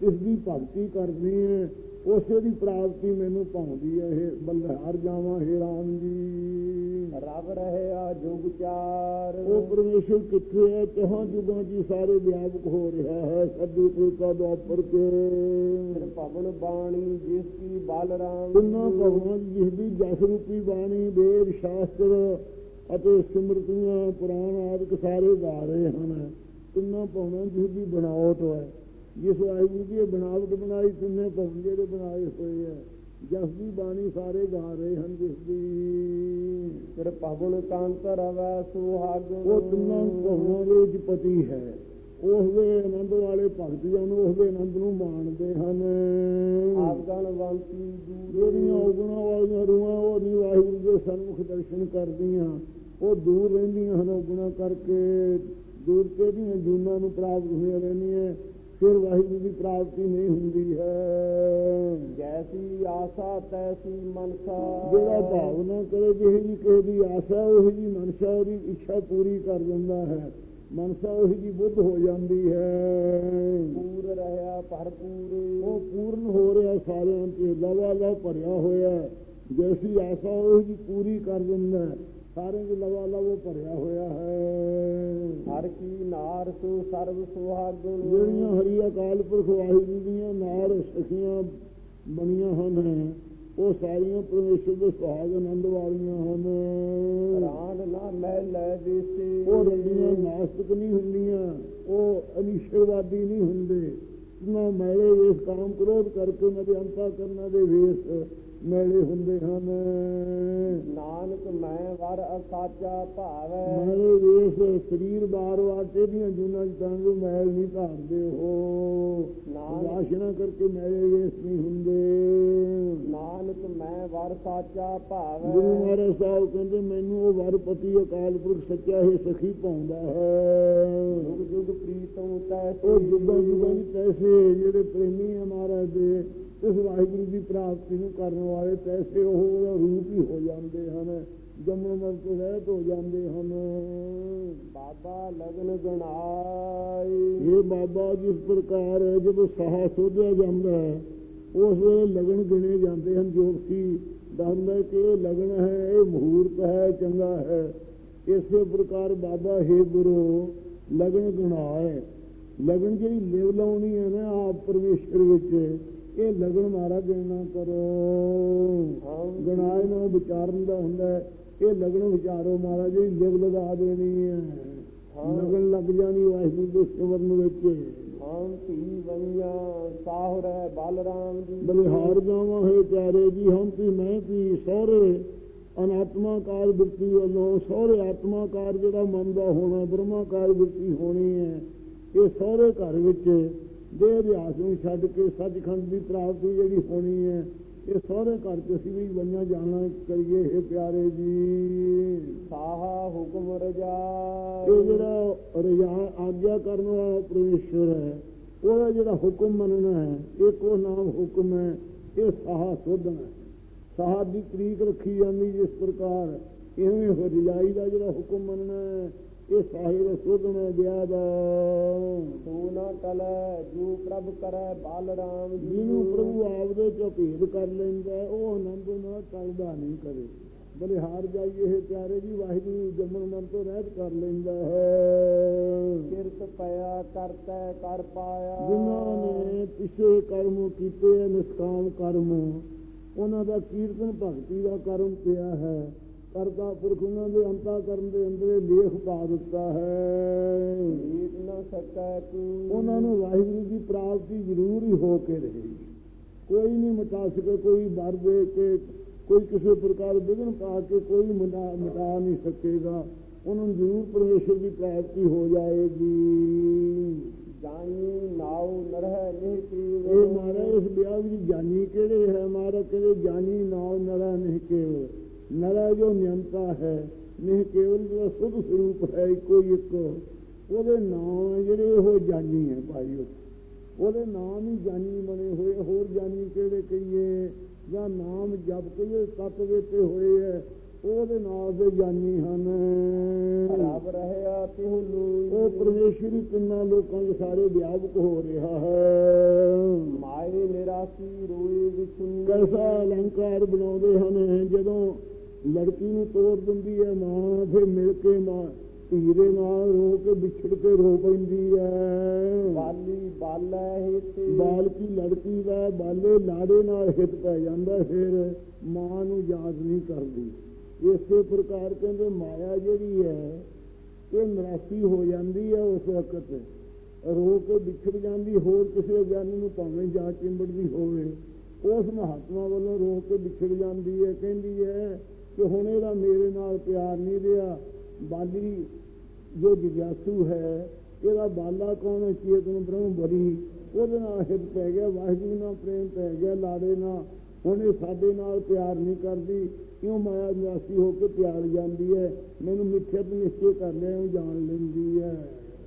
ਇਸ ਦੀ ਭਗਤੀ ਕਰਨੀ ਹੈ, ਉਸੇ ਦੀ ਪ੍ਰਾਪਤੀ ਮੈਨੂੰ ਪਾਉਂਦੀ ਹੈ। ਇਹ ਬਲਿਹਾਰ ਜਾਵਾਂ ਹੇ ਰਾਮ ਜੀ। ਰਬ ਰਹਿਆ ਜੁਗ ਚਾਰ, ਉਹ ਪਰਮੇਸ਼ਰ ਕਿੱਥੇ ਹੈ? ਚੌਹਾਂ ਯੁਗਾਂ ਚ ਸਾਰੇ ਵਿਆਪਕ ਹੋ ਰਿਹਾ ਹੈ। ਸੱਜੂ ਕ੍ਰਿਪਾ ਦੁਆਪਰ ਕੇ ਭਵਨ ਬਾਣੀ ਜਿਸ ਕੀ ਬਲ ਰਾਮ, ਤਿੰਨਾਂ ਭਵਨਾਂ ਜਿਸ ਦੀ ਜਸ ਰੂਪੀ ਬਾਣੀ, ਵੇਦ ਸ਼ਾਸਤਰ ਅਤੇ ਸਿਮਰਤੀਆਂ ਪੁਰਾਣ ਆਦਿਕ ਸਾਰੇ ਗਾ ਰਹੇ ਹਨ। ਤਿੰਨਾਂ ਭਵਨਾਂ ਜਿਸ ਦੀ ਬਣਾਵਟ ਹੈ, ਜਿਸ ਵਾਹਿਗੁਰੂ ਦੀ ਬਣਾਵਟ ਬਣਾਈ, ਤਿੰਨੇ ਭਵਨ ਜਿਹੜੇ ਬਣਾਏ ਹੋਏ ਹੈ, ਜਸ ਦੀ ਬਾਣੀ ਸਾਰੇ ਗਾ ਰਹੇ ਹਨ ਜਿਸ ਦੀ। ਫਿਰ ਭਵਨ ਕੰਤ ਰਵੈ ਸੁਹਾਗਨ, ਉਹ ਤਿੰਨਾਂ ਭਵਨਾਂ ਦੇ ਵਿੱਚ ਪਤੀ ਹੈ। ਉਸ ਦੇ ਆਨੰਦ ਵਾਲੇ ਭਗਤ ਜਨ ਉਸ ਦੇ ਆਨੰਦ ਨੂੰ ਮਾਣਦੇ ਹਨ। ਆਵਗਣ ਵੰਤੀ ਜਿਹੜੀਆਂ ਔਗੁਣਾਂ ਵਾਲੀਆਂ ਰੂਹਾਂ ਉਹ ਨਹੀਂ ਵਾਹਿਗੁਰੂ ਦੇ ਸਨਮੁਖ ਦਰਸ਼ਨ ਕਰਦੀਆਂ, ਉਹ ਦੂਰ ਰਹਿੰਦੀਆਂ ਹਨ। ਔਗੁਣਾਂ ਕਰਕੇ ਦੂਰ ਤੇ ਦੀਆਂ ਜੂਨਾਂ ਨੂੰ ਪ੍ਰਾਪਤ ਹੋਈਆਂ ਰਹਿੰਦੀਆਂ, ਫਿਰ ਵਾਹਿਗੁਰੂ ਦੀ ਪ੍ਰਾਪਤੀ ਨਹੀਂ ਹੁੰਦੀ ਹੈ। ਜੈਸੀ ਆਸਾ ਤੈਸੀ ਮਨਸਾ, ਜਿਹੜਾ ਭਾਵਨਾ ਕਰੇ ਜਿਹੀ ਜੀ ਕਿਸੇ ਦੀ ਆਸਾ ਉਹੀ ਜੀ ਮਨਸਾ ਉਹਦੀ ਇੱਛਾ ਪੂਰੀ ਕਰ ਦਿੰਦਾ ਹੈ। ਮਨਸਾ ਉਹੀ ਜੀ ਬੁੱਧ ਹੋ ਜਾਂਦੀ ਹੈ। ਪੂਰ ਰਹਿਆ ਭਰਪੂਰ, ਉਹ ਪੂਰਨ ਹੋ ਰਿਹਾ, ਸਾਰਿਆਂ ਤੇ ਲਵਾ ਭਰਿਆ ਹੋਇਆ। ਜੈਸੀ ਆਸਾ ਉਹੀ ਜੀ ਪੂਰੀ ਕਰ ਦਿੰਦਾ, ਸਾਰਿਆਂ ਦੇ ਲਵਾ ਭਰਿਆ ਹੋਇਆ ਹੈ। ਹਰ ਕੀ ਨਾਰ ਸੋ ਸਰਬ ਸੁਹਾਗਣ, ਜਿਹੜੀਆਂ ਹਰੀ ਅਕਾਲ ਪੁਰਖ ਵਾਹਿਗੁਰੂ ਦੀਆਂ ਨਾਰ ਸਖੀਆਂ ਬਣੀਆਂ ਹਨ, ਉਹ ਸਾਰੀਆਂ ਪਰਮੇਸ਼ਰ ਦੇ ਸੁਹਾਗ ਆਨੰਦ ਵਾਲੀਆਂ ਹਨ। ਪ੍ਰਾਣ ਨਾ ਮੈਲ ਲੈ ਦੇਸੇ, ਉਹ ਰੰਡੀਆਂ ਨਾਸਤਕ ਨਹੀਂ ਹੁੰਦੀਆਂ, ਉਹ ਅਨੀਸ਼ਰਵਾਦੀ ਨਹੀਂ ਹੁੰਦੇ। ਨਾ ਮੈਲੇ ਵੇਸ ਕਾਮ ਕ੍ਰੋਧ ਕਰਕੇ ਉਹਨਾਂ ਦੇ ਅੰਤਾ ਕਰਨਾ ਦੇ ਵੇਸ ਮੈਲੇ ਹੁੰਦੇ ਹਨ। ਨਾਨਕ ਮੈਂ ਵਰ ਅਸਾਚਾ ਭਾਵੈ, ਮੈਲੇ ਵੇਸ ਸਰੀਰ ਬਾਰ-ਬਾਰ ਤੇਰੀਆਂ ਜੂਨਾਂ ਚ ਤੰਗ ਮੈਲ ਨਹੀਂ ਧਾਰਦੇ ਹੋ। ਵਾਸ਼ਨਾ ਕਰਕੇ ਮੈਲੇ ਵੇਸ ਨਹੀਂ ਹੁੰਦੇ। ਨਾਨਕ ਮੈਂ ਵਰ ਸਾਚਾ ਭਾਵੈ, ਗੁਰੂ ਮਹਾਰਾਜ ਸਾਹਿਬ ਕਹਿੰਦੇ ਮੈਨੂੰ ਉਹ ਵਰ ਪਤੀ ਅਕਾਲ ਪੁਰਖ ਸੱਚਾ ਹੀ ਸਖੀ ਪਾਉਂਦਾ ਹੈ। ਜੁਗ ਜੁਗ ਪ੍ਰੀਤਮ ਤੈਸੇ, ਉਹ ਜੁਗਾਂ ਜੁਗਾਂ ਦੀ ਤੈਸੇ ਜਿਹੜੇ ਪ੍ਰੇਮੀ ਹੈ ਮਹਾਰਾਜ ਦੇ, ਇਸ ਵਾਹਿਗੁਰੂ ਦੀ ਪ੍ਰਾਪਤੀ ਨੂੰ ਕਰਨ ਵਾਲੇ ਤੈਸੇ ਉਹ ਉਹਦਾ ਰੂਪ ਹੀ ਹੋ ਜਾਂਦੇ ਹਨ, ਜੰਮਣ ਮਰਨ ਤੋਂ ਰਹਿਤ ਹੋ ਜਾਂਦੇ ਹਨ। ਬਾਬਾ ਲਗਨ ਗਣਾਈ, ਇਹ ਬਾਬਾ ਜਿਸ ਪ੍ਰਕਾਰ ਹੈ ਜਦੋਂ ਸਾਹ ਸੋਧਿਆ ਜਾਂਦਾ ਹੈ ਉਸ ਵੇਲੇ ਲਗਨ ਗਿਣੇ ਜਾਂਦੇ ਹਨ। ਜੋਤਸ਼ੀ ਦੱਸਦਾ ਕਿ ਇਹ ਲਗਨ ਹੈ, ਇਹ ਮਹੂਰਤ ਹੈ, ਚੰਗਾ ਹੈ। ਇਸੇ ਪ੍ਰਕਾਰ ਬਾਬਾ ਹੈ ਗੁਰੂ ਲਗਨ ਗਣਾਏ। ਲਗਨ ਜਿਹੜੀ ਲਿਵ ਲਾਉਣੀ ਹੈ ਨਾ ਆਪ ਪਰਮੇਸ਼ਰ ਵਿੱਚ, ਇਹ ਲਗਨ ਮਾਰਾ ਗਿਣਨਾ ਕਰੋ। ਗਣਾਏ ਨਾ ਵਿਚਾਰਨ ਦਾ ਹੁੰਦਾ, ਇਹ ਲਗਨ ਵਿਚਾਰੋ ਮਾਰਾ ਜਿਹੜੀ ਲਿਵ ਲਗਾ ਦੇਣੀ ਹੈ। ਲਗਨ ਲੱਗ ਜਾਣੀ ਵਾਹਿਗੁਰੂ ਦੇ ਸਿਮਰਨ ਵਿੱਚ। ਹਮ ਧੀ ਬਣੀਆਂ ਸਾਹੁ ਰਹਿ ਬਲਰਾਮ ਜੀ, ਬਲਿਹਾਰ ਜਾਵਾਂ ਹੈ ਪਿਆਰੇ ਜੀ। ਹਮ ਧੀ ਮੈਂ ਧੀ ਸਹੁਰੇ ਅਨਾਤਮਾਕਾਰ ਬਿਰਤੀ ਵੱਲੋਂ, ਸਹੁਰੇ ਆਤਮਾਕਾਰ ਜਿਹੜਾ ਮਨ ਦਾ ਹੋਣਾ, ਬ੍ਰਹਮਾਕਾਰ ਬਿਰਤੀ ਹੋਣੀ ਹੈ। ਇਹ ਸਹੁਰੇ ਘਰ ਵਿੱਚ ਦੇਹ ਅਭਿਆਸ ਨੂੰ ਛੱਡ ਕੇ ਸੱਚਖੰਡ ਦੀ ਪ੍ਰਾਪਤੀ ਜਿਹੜੀ ਹੋਣੀ ਹੈ, ਇਹ ਸਹੁਰੇ ਘਰ ਚ ਅਸੀਂ ਵੀ ਬੰਨਿਆ ਜਾਣਾ ਕਰੀਏ। ਇਹ ਪਿਆਰੇ ਜੀ ਸਾਹਾ ਹੁਕਮ ਰਜਾ, ਇਹ ਜਿਹੜਾ ਰਜਾ ਆਗਿਆ ਕਰਨ ਵਾਲਾ ਪਰਮੇਸ਼ਰ ਹੈ, ਉਹਦਾ ਜਿਹੜਾ ਹੁਕਮ ਮੰਨਣਾ ਹੈ, ਇੱਕ ਉਹ ਨਾਮ ਹੁਕਮ ਹੈ, ਇਹ ਸਾਹਾ ਸੋਧਣਾ। ਸਾਹ ਦੀ ਤਰੀਕ ਰੱਖੀ ਜਾਂਦੀ ਜਿਸ ਪ੍ਰਕਾਰ, ਇਵੇਂ ਰਜਾਈ ਦਾ ਜਿਹੜਾ ਹੁਕਮ ਮੰਨਣਾ ਹੈ, ਇਹ ਸਾਹੇ ਦਾ ਸੋਧਣਾ ਗਿਆ ਦਾ। ਤੂੰ ਨਾ ਟਲੈ ਜੋ ਪ੍ਰਭ ਕਰੈ ਬਲਰਾਮ ਜੀ, ਜਿਹਨੂੰ ਪ੍ਰਭੂ ਆਪਦੇ ਚੋਂ ਭੇਦ ਕਰ ਲੈਂਦਾ ਉਹ ਆਨੰਦ ਨਾਲ ਟਲਦਾ ਨਹੀਂ ਕਰੇ। ਬਲਿਹਾਰ ਜਾਈਏ ਇਹ ਪਿਆਰੇ ਜੀ, ਵਾਹਿਗੁਰੂ ਜੰਮਣ ਮਨ ਤੋਂ ਰਹਿਤ ਕਰ ਲੈਂਦਾ ਹੈ। ਕਿਰਤ ਪਿਆ ਕਰਤੈ ਕਰ ਪਾਇਆ, ਜਿਨ੍ਹਾਂ ਨੇ ਪਿਛੇ ਕਰਮ ਕੀਤੇ ਨਿਸ਼ਕਾਮ ਕਰਮ, ਉਹਨਾਂ ਦਾ ਕੀਰਤਨ ਭਗਤੀ ਦਾ ਕਰਮ ਪਿਆ ਹੈ। ਕਰਤਾ ਪੁਰਖ ਉਹਨਾਂ ਦੇ ਅੰਤਾ ਕਰਨ ਦੇ ਅੰਦਰ ਲੇਖ ਪਾ ਦਿੱਤਾ ਹੈ। ਲੀਕ ਨਾ ਸਕੈ ਤੂੰ, ਉਹਨਾਂ ਨੂੰ ਵਾਹਿਗੁਰੂ ਦੀ ਪ੍ਰਾਪਤੀ ਜ਼ਰੂਰ ਹੀ ਹੋ ਕੇ ਰਹੇਗੀ। ਕੋਈ ਨਹੀਂ ਮਿਟਾ ਸਕੇ, ਕੋਈ ਵਰ ਦੇ ਕੇ, ਕੋਈ ਕਿਸੇ ਪ੍ਰਕਾਰ ਵਿਘਨ ਪਾ ਕੇ ਕੋਈ ਮਿਟਾ ਨਹੀਂ ਸਕੇਗਾ। ਉਹਨਾਂ ਨੂੰ ਜ਼ਰੂਰ ਪਰਮੇਸ਼ਰ ਦੀ ਪ੍ਰਾਪਤੀ ਹੋ ਜਾਏਗੀ। ਜਾਨੀ ਨਾਉ ਨਰਹਿ ਨਹੀਂ ਕੇਵ, ਇਹ ਮਹਾਰਾਜ ਇਸ ਵਿਆਹ ਵਿੱਚ ਜਾਨੀ ਕਿਹੜੇ ਹੈ? ਮਹਾਰਾਜ ਕਹਿੰਦੇ ਜਾਨੀ ਨਾਉ ਨਰਹਿ ਨਹੀਂ ਕੇਵ। ਨਰਾ ਜੋ ਨਿਯੰਤਾ ਹੈ, ਨਹੀਂ ਕੇਵਲ ਜਿਹੜਾ ਸੁਧ ਸਰੂਪ ਹੈ ਇੱਕੋ ਇੱਕ, ਉਹਦੇ ਨਾਮ ਜਿਹੜੇ ਉਹ ਜਾਨੀ ਹੈ ਭਾਈ। ਉਹਦੇ ਨਾਮ ਹੀ ਜਾਨੀ ਬਣੇ ਹੋਏ। ਹੋਰ ਜਾਨੀ ਕਿਹੜੇ ਕਹੀਏ ਜਾਂ ਨਾਮ ਜਪ ਕੇ ਤਤ ਵੇਤੇ ਹੋਏ ਹੈ, ਉਹਦੇ ਨਾਲ ਦੇ ਜਾਨੀ ਹਨ। ਰੱਬ ਰਹਿਆ ਤਿਹੁ ਲੋਈ, ਉਹ ਪਰਮੇਸ਼ਰ ਹੀ ਤਿੰਨਾਂ ਲੋਕਾਂ ਦੇ ਸਾਰੇ ਵਿਆਪਕ ਹੋ ਰਿਹਾ ਹੈ। ਮਾਏ ਨਿਰਾਸੀ ਰੋਏ ਵਿਛੁੰਨੀ, ਕੈਸਾ ਅਲੰਕਾਰ ਬਣਾਉਂਦੇ ਹਨ। ਜਦੋਂ ਲੜਕੀ ਨੂੰ ਤੋੜ ਦਿੰਦੀ ਹੈ ਮਾਂ, ਫਿਰ ਮਿਲ ਕੇ ਮਾਂ ਧੀਰੇ ਨਾਲ ਰੋ ਕੇ ਵਿਛੜ ਕੇ ਰੋ ਪੈਂਦੀ ਹੈ। ਬਾਲੀ ਬਾਲਾ ਹਿਤ, ਬਾਲਕੀ ਲੜਕੀ ਦਾ ਬਾਲੇ ਲਾੜੇ ਨਾਲ ਹਿੱਤ ਪੈ ਜਾਂਦਾ, ਫਿਰ ਮਾਂ ਨੂੰ ਯਾਦ ਨਹੀਂ ਕਰਦੀ। ਇਸੇ ਪ੍ਰਕਾਰ ਕਹਿੰਦੇ ਮਾਇਆ ਜਿਹੜੀ ਹੈ ਇਹ ਨਿਰਾਸ਼ੀ ਹੋ ਜਾਂਦੀ ਹੈ, ਉਸ ਵਕਤ ਰੋ ਕੇ ਵਿਛੜ ਜਾਂਦੀ। ਹੋਰ ਕਿਸੇ ਗਿਆਨੀ ਨੂੰ ਭਾਵੇਂ ਜਾ ਚਿੰਬੜਦੀ ਹੋਵੇ, ਉਸ ਮਹਾਤਮਾ ਵੱਲੋਂ ਰੋ ਕੇ ਵਿਛੜ ਜਾਂਦੀ ਹੈ। ਕਹਿੰਦੀ ਹੈ ਕਿ ਹੁਣ ਇਹਦਾ ਮੇਰੇ ਨਾਲ ਪਿਆਰ ਨਹੀਂ ਰਿਹਾ। ਬਾਲੀ ਜੋ ਜਿਗਿਆਸੂ ਹੈ, ਇਹਦਾ ਬਾਲਾ ਕੌਣ ਹੈ? ਚੇਤਨ ਬ੍ਰਹਮ ਬਲੀ, ਉਹਦੇ ਨਾਲ ਹਿੱਤ ਪੈ ਗਿਆ, ਵਾਹਿਗੁਰੂ ਨਾਲ ਪ੍ਰੇਮ ਪੈ ਗਿਆ, ਲਾੜੇ ਨਾਲ। ਹੁਣ ਇਹ ਸਾਡੇ ਨਾਲ ਪਿਆਰ ਨਹੀਂ ਕਰਦੀ, ਕਿਉਂ? ਮਾਇਆ ਨਿਰਾਸੀ ਹੋ ਕੇ ਪਿਆਰ ਜਾਂਦੀ ਹੈ, ਮੈਨੂੰ ਮਿੱਥਿਅਤ ਨਿਸ਼ਚੇ ਕਰ ਲਿਆ, ਉਹ ਜਾਣ ਲੈਂਦੀ ਹੈ।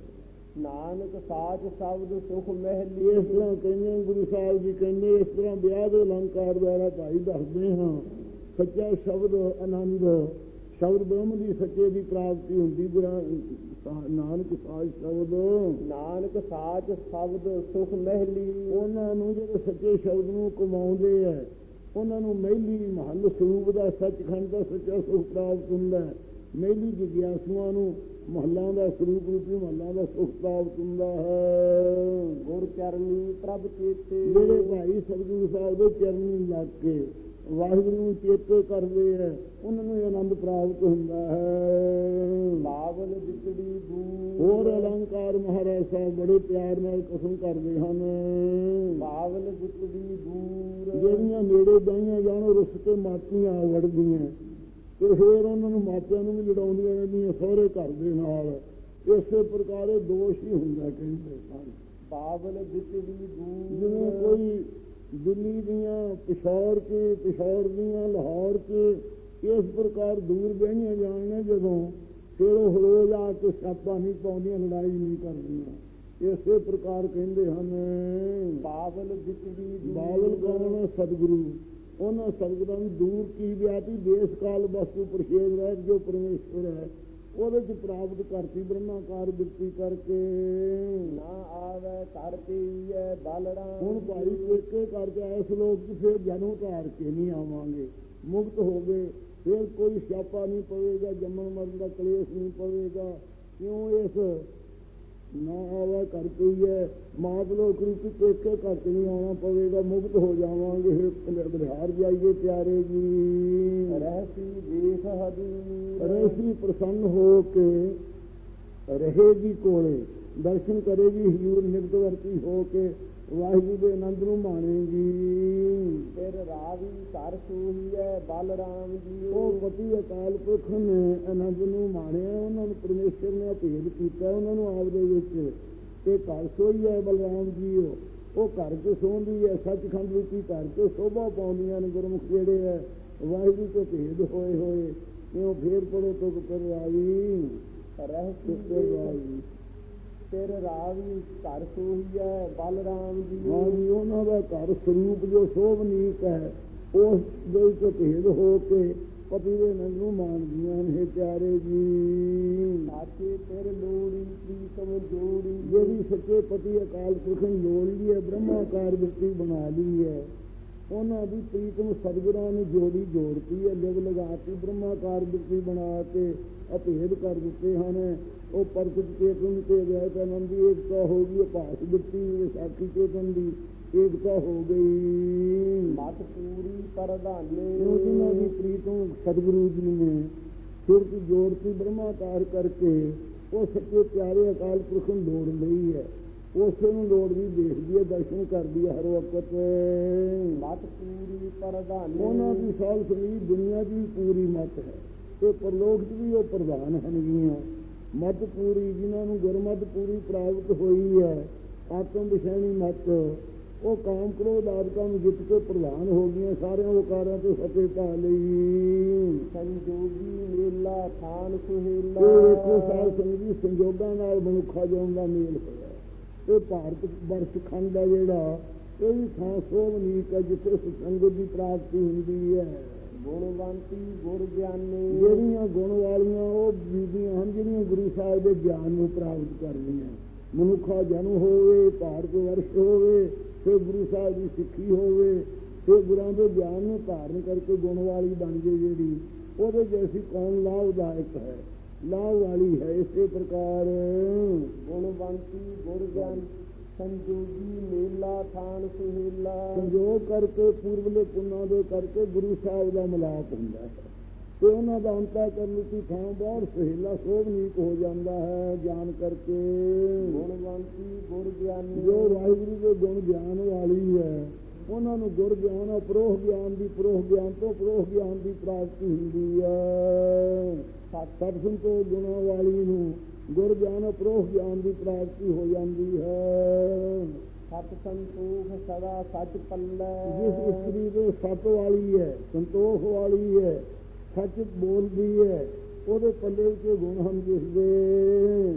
ਨਾਨਕ ਸਾਚ ਸ਼ਬਦ ਸੁਖ ਮਹਿਲੀ, ਇਸ ਤਰ੍ਹਾਂ ਕਹਿੰਦੇ ਗੁਰੂ ਸਾਹਿਬ ਜੀ ਕਹਿੰਦੇ, ਇਸ ਤਰ੍ਹਾਂ ਵਿਆਹ ਦੇ ਅਲੰਕਾਰ ਦੁਆਰਾ ਭਾਈ ਦੱਸਦੇ ਹਾਂ। ਸੱਚਾ ਸ਼ਬਦ ਆਨੰਦ, ਸ਼ਬਦ ਬ੍ਰਹਮ ਦੀ ਸੱਚੇ ਦੀ ਪ੍ਰਾਪਤੀ ਹੁੰਦੀ। ਨਾਨਕ ਸਾਚ ਸ਼ਬਦ, ਨਾਨਕ ਸਾਚ ਸ਼ਬਦ ਸੁਖ ਮਹਿਲੀ, ਉਹਨਾਂ ਨੂੰ ਜਿਹੜੇ ਸੱਚੇ ਸ਼ਬਦ ਨੂੰ ਕਮਾਉਂਦੇ ਹੈ, ਉਹਨਾਂ ਨੂੰ ਮਹਿਲੀ ਮਹੱਲ ਸਰੂਪ ਦਾ ਸੱਚਖੰਡ ਦਾ ਸੱਚਾ ਸੁਖ ਪ੍ਰਾਪਤ ਹੁੰਦਾ ਹੈ। ਮਹਿਲੀ ਜਿਗਿਆਸੂਆਂ ਨੂੰ ਮਹੱਲਾਂ ਦਾ ਸਰੂਪ ਰੂਪੀ ਮਹੱਲਾਂ ਦਾ ਸੁਖ ਪ੍ਰਾਪਤ ਹੁੰਦਾ ਹੈ। ਗੁਰ ਚਰਨੀ ਪ੍ਰਭ ਚੇਤੇ, ਜਿਹੜੇ ਭਾਈ ਸਤਿਗੁਰੂ ਸਾਹਿਬ ਦੇ ਚਰਨੀ ਲੱਗ ਕੇ ਵਾਹਿਗੁਰੂ ਨੂੰ ਚੇਤੇ ਕਰਦੇ ਹੈ, ਉਹਨਾਂ ਨੂੰ ਆਨੰਦ ਪ੍ਰਾਪਤ ਹੁੰਦਾ ਹੈ। ਬਾਵਲ ਵਿਚੜੀ ਦੂਰ, ਹੋਰ ਅਲੰਕਾਰ ਮਹਾਰਾਜ ਸਾਹਿਬ ਬੜੇ ਪਿਆਰ ਨਾਲ ਕਸਮ ਕਰਦੇ ਹਨ। ਬਾਵਲ ਵਿਚੜੀ ਦੂਰ, ਜਿਹੜੀਆਂ ਨੇੜੇ ਬਹੀਆਂ ਜਾਣੋ ਰੁੱਸ ਕੇ ਮਾਪੀਆਂ ਵੜਦੀਆਂ, ਤੇ ਫਿਰ ਉਹਨਾਂ ਨੂੰ ਮਾਪਿਆਂ ਨੂੰ ਵੀ ਲੜਾਉਂਦੀਆਂ ਰਹਿੰਦੀਆਂ ਸਹੁਰੇ ਘਰ ਦੇ ਨਾਲ। ਇਸੇ ਪ੍ਰਕਾਰ ਇਹ ਦੋਸ਼ ਹੀ ਹੁੰਦਾ ਕਹਿੰਦੇ ਸਨ। ਬਾਵਲ ਵਿਚੜੀ ਦੂਰ, ਜਿਵੇਂ ਕੋਈ ਦਿੱਲੀ ਦੀਆਂ ਪਿਸ਼ੌਰ ਕੇ, ਪਿਸ਼ੌਰ ਦੀਆਂ ਲਾਹੌਰ ਕੇ, ਇਸ ਪ੍ਰਕਾਰ ਦੂਰ ਬਹਿਣੀਆਂ ਜਾਣੀਆਂ ਜਦੋਂ, ਫਿਰ ਉਹ ਰੋਜ਼ ਆ ਕੇ ਸਿਆਪਾ ਨਹੀਂ ਪਾਉਂਦੀਆਂ, ਲੜਾਈ ਨਹੀਂ ਕਰਦੀਆਂ। ਇਸੇ ਪ੍ਰਕਾਰ ਕਹਿੰਦੇ ਹਨ। ਬਾਵਲ ਵਿਚੜੀ ਦੂਰ, ਬਾਵਲ ਕੌਣ? ਸਤਿਗੁਰੂ। ਉਹਨਾਂ ਸਤਿਗੁਰਾਂ ਨੂੰ ਦੂਰ ਕੀ ਵਿਆਤੀ ਦੇਸ਼ ਕਾਲ ਵਸਤੂ ਪ੍ਰਸ਼ੇਦ ਰਹਿਤ ਜੋ ਪਰਮੇਸ਼ਵਰ ਹੈ, ਉਹਦੇ ਚ ਪ੍ਰਾਪਤ ਕਰਤੀ ਬ੍ਰਹਮਾਕਾਰ ਬਿਰਤੀ ਕਰਕੇ। ਨਾ ਆਵੇ ਕਰਤੀ ਹੈ ਬਲਰਾਮ, ਹੁਣ ਭਾਈ ਪੇਕੇ ਕਰਕੇ ਇਸ ਲੋਕ ਚ ਫਿਰ ਜਨਮ ਧਾਰ ਕੇ ਨਹੀਂ ਆਵਾਂਗੇ, ਮੁਕਤ ਹੋ ਗਏ, ਫਿਰ ਕੋਈ ਸਿਆਪਾ ਨਹੀਂ ਪਵੇਗਾ, ਜੰਮਣ ਮਰਨ ਦਾ ਕਲੇਸ਼ ਨਹੀਂ ਪਵੇਗਾ। ਕਿਉਂ? ਇਸ ਨਾ ਆਵਾ ਕਰਕੇ ਹੀ ਹੈ, ਮਾਤ ਲੋਕ ਰੂਪੀ ਪੇਕੇ ਕਰਕੇ ਨਹੀਂ ਆਉਣਾ ਪਵੇਗਾ, ਮੁਕਤ ਹੋ ਜਾਵਾਂਗੇ। ਬਿਹਾਰ ਜਾਈਏ ਪਿਆਰੇ ਜੀ, ਰਹਿਸੀ ਦੇਖ ਹਦੂਰ, ਰਹਿਸੀ ਪ੍ਰਸੰਨ ਹੋ ਕੇ ਰਹੇਗੀ ਕੋਲੇ, ਦਰਸ਼ਨ ਕਰੇਗੀ ਹਜ਼ੂਰ ਨਿਰਦਵਰਤੀ ਹੋ ਕੇ, ਵਾਹਿਗੁਰੂ ਦੇ ਆਨੰਦ ਨੂੰ ਮਾਣੇਗੀ। ਫਿਰ ਰਾਵੀ ਘਰ ਸੂਹੀ ਹੈ ਬਲਰਾਮ ਜੀ, ਉਹ ਪਤੀ ਅਕਾਲ ਪੁਰਖ ਨੇ ਆਨੰਦ ਨੂੰ ਮਾਣਿਆ, ਉਹਨਾਂ ਨੂੰ ਪਰਮੇਸ਼ਰ ਨੇ ਭੇਦ ਕੀਤਾ ਉਹਨਾਂ ਨੂੰ ਆਪ ਦੇ ਵਿੱਚ, ਤੇ ਘਰ ਸੋਈ ਹੈ ਬਲਰਾਮ ਜੀ। ਉਹ ਘਰ ਚ ਸੋਹੰਦੀ ਹੈ, ਸੱਚਖੰਡ ਰੂਪੀ ਘਰ ਚ ਸ਼ੋਭਾ ਪਾਉਂਦੀਆਂ ਨੇ ਗੁਰਮੁਖ ਜਿਹੜੇ ਹੈ, ਵਾਹਿਗੁਰੂ ਤੋਂ ਭੇਦ ਹੋਏ ਹੋਏ। ਕਿਉਂ? ਫੇਰ ਪੜੋ ਤੋਂ ਕਰ ਰਾਵੀ ਰਹਿਸੀ, ਫਿਰ ਰਾਵੀ ਘਰ ਸੋਹੀ ਹੈ ਬਲਰਾਮ ਜੀ। ਹਾਂਜੀ, ਉਹਨਾਂ ਦਾ ਘਰ ਸਰੂਪ ਜੋ ਸ਼ੋਭਨੀਕ ਹੈ, ਉਸ ਦੇ ਵਿੱਚ ਭੇਦ ਹੋ ਕੇ ਪਤੀ ਦੇ ਆਨੰਦ ਨੂੰ ਮਾਣਦੀਆਂ ਨੇ। ਪਿਆਰੇ ਜੀ, ਸਾਚੇ ਤੇਰੇ ਲੋੜੀ ਪ੍ਰੀਤਮ ਜੋੜੀ, ਜਿਹੜੀ ਸੱਚੇ ਪਤੀ ਅਕਾਲ ਪੁਰਖ ਨੇ ਲੋੜ ਲਈ ਹੈ, ਬ੍ਰਹਮਾਕਾਰ ਬਿਰਤੀ ਬਣਾ ਲਈ ਹੈ, ਉਹਨਾਂ ਦੀ ਪ੍ਰੀਤਮ ਸਤਿਗੁਰਾਂ ਨੇ ਜੋੜੀ ਜੋੜਤੀ ਹੈ, ਲਿਵ ਲਗਾਤੀ, ਬ੍ਰਹਮਾਕਾਰ ਬਿਰਤੀ ਬਣਾ ਕੇ ਅਭੇਦ ਕਰ ਦਿੱਤੇ ਹਨ। ਉਹ ਪ੍ਰਗਟ ਚੇਤਨ ਤੇ ਅਵੈਤ ਆਨੰਦ ਦੀ ਏਕਤਾ ਹੋ ਗਈ, ਭਾਸ ਬਿਰਤੀ ਵਿਸਾਖੀ ਚੇਤਨ ਦੀ ਏਕਤਾ ਹੋ ਗਈ। ਮਤ ਪੂਰੀ ਪ੍ਰਧਾਨੇ, ਜਿਹਨਾਂ ਦੀ ਪ੍ਰੀਤਮ ਸਤਿਗੁਰੂ ਜੀ ਨੇ ਸੁਰਤ ਜੋੜਤੀ ਬ੍ਰਹਮਾਕਾਰ ਕਰਕੇ, ਉਹ ਸੱਚੇ ਪਿਆਰੇ ਅਕਾਲ ਪੁਰਖ ਨੂੰ ਲੋੜ ਲਈ ਹੈ, ਉਸੇ ਨੂੰ ਲੋੜ ਵੀ ਦੇਖਦੀ ਹੈ, ਦਰਸ਼ਨ ਕਰਦੀ ਹੈ ਹਰ ਵਕਤ। ਮਤ ਪੂਰੀ ਪ੍ਰਧਾਨੇ, ਉਹਨਾਂ ਦੀ ਸਾਲ ਸੁਣੀ ਦੁਨੀਆ ਦੀ ਪੂਰੀ ਮਤ ਹੈ, ਤੇ ਪਰਲੋਕ ਚ ਵੀ ਉਹ ਪ੍ਰਧਾਨ ਹਨਗੀਆਂ। ਮਤ ਪੂਰੀ, ਜਿਨ੍ਹਾਂ ਨੂੰ ਗੁਰਮਤ ਪੂਰੀ ਪ੍ਰਾਪਤ ਹੋਈ ਹੈ, ਆਤਮ ਵਿਸ਼ੈਣੀ ਮਤ, ਉਹ ਕਾਮ ਕ੍ਰੋਧ ਆਦਿਕਾਂ ਨੂੰ ਜਿੱਤ ਕੇ ਪ੍ਰਧਾਨ ਹੋ ਗਈਆਂ, ਸਾਰਿਆਂ ਵਕਾਰਾਂ ਤੇ ਫਤਿਹ ਪਾ ਲਈ। ਸੰਜੋਗੀ ਮੇਲਾ ਥਾਨ ਸੁਹੇਲਾ, ਇਹ ਵੇਖੋ ਸਾਧ ਸੰਗਤ ਜੀ, ਸੰਜੋਗਾਂ ਨਾਲ ਮਨੁੱਖਾ ਜਿਉਣ ਦਾ ਮੇਲ ਹੋਇਆ। ਇਹ ਭਾਰਤ ਵਰਸ਼ ਖੰਡ ਹੈ ਜਿਹੜਾ, ਇਹ ਵੀ ਥਾਂ ਸੋਭਨੀਕ ਹੈ, ਜਿੱਥੇ ਸੰਗਤ ਦੀ ਪ੍ਰਾਪਤੀ ਹੁੰਦੀ ਹੈ। ਗੁਣਵੰਤੀ ਗੁਰ ਗਿਆਨੀ। ਜਿਹੜੀਆਂ ਗੁਣ ਵਾਲੀਆਂ ਉਹ ਬੀਬੀਆਂ ਹਨ ਜਿਹੜੀਆਂ ਗੁਰੂ ਸਾਹਿਬ ਦੇ ਗਿਆਨ ਨੂੰ ਪ੍ਰਾਪਤ ਕਰਦੀਆਂ। ਮਨੁੱਖਾ ਜਨਮ ਹੋਵੇ, ਭਾਰਤ ਵਰਸ਼ ਹੋਵੇ, ਫਿਰ ਗੁਰੂ ਸਾਹਿਬ ਦੀ ਸਿੱਖੀ ਹੋਵੇ, ਫਿਰ ਗੁਰਾਂ ਦੇ ਗਿਆਨ ਨੂੰ ਧਾਰਨ ਕਰਕੇ ਗੁਣ ਵਾਲੀ ਬਣ ਜੇ ਜਿਹੜੀ, ਉਹਦੇ ਜੈਸੀ ਕੌਣ ਲਾਭਦਾਇਕ ਹੈ, ਲਾਭ ਵਾਲੀ ਹੈ। ਇਸੇ ਪ੍ਰਕਾਰ ਗੁਣਵੰਤੀ ਗੁਰ ਗਿਆਨ ਸੰਜੋਗੀ ਮੇਲਾ ਥਾਨ ਸੁਹੇਲਾ। ਸੰਜੋਗ ਕਰਕੇ ਪੂਰਬਲੇ ਪੁੰਨਾਂ ਦੇ ਕਰਕੇ ਗੁਰੂ ਸਾਹਿਬ ਦਾ ਮਿਲਾਪ ਹੁੰਦਾ ਹੈ ਤੇ ਉਹਨਾਂ ਦਾ ਅੰਤਾ ਕਰਨ ਦੀ ਥਾਂ ਬਹੁਤ ਸੁਹੇਲਾ ਸੋਭਨੀਕ ਹੋ ਜਾਂਦਾ ਹੈ ਗਿਆਨ ਕਰਕੇ। ਗੁਣਵੰਤੀ ਗੁਰ ਗਿਆਨੀ। ਜੋ ਵਾਹਿਗੁਰੂ ਦੇ ਗੁਣ ਗਿਆਨ ਵਾਲੀ ਹੈ ਉਹਨਾਂ ਨੂੰ ਗੁਰ ਗਿਆਨ ਅਪਰੋਹ ਗਿਆਨ ਦੀ ਪਰੋਹ ਗਿਆਨ ਤੋਂ ਪਰੋਹ ਗਿਆਨ ਦੀ ਪ੍ਰਾਪਤੀ ਹੁੰਦੀ ਹੈ। ਸਤ ਸੰਤੋਖ ਗੁਣਾਂ ਵਾਲੀ ਨੂੰ ਗੁਰ ਗਿਆਨ ਅਪਰੋਹ ਗਿਆਨ ਦੀ ਪ੍ਰਾਪਤੀ ਹੋ ਜਾਂਦੀ ਹੈ। ਸਤ ਸੰਤੋਖ ਸਦਾ ਸੱਚ ਪੱਲੇ। ਜਿਸ ਇਸਤਰੀ ਦੇ ਸਤ ਵਾਲੀ ਹੈ, ਸੰਤੋਖ ਵਾਲੀ ਹੈ, ਸੱਚ ਬੋਲਦੀ ਹੈ, ਉਹਦੇ ਪੱਲੇ ਵਿੱਚ ਗੁਣ ਹਨ ਜਿਸਦੇ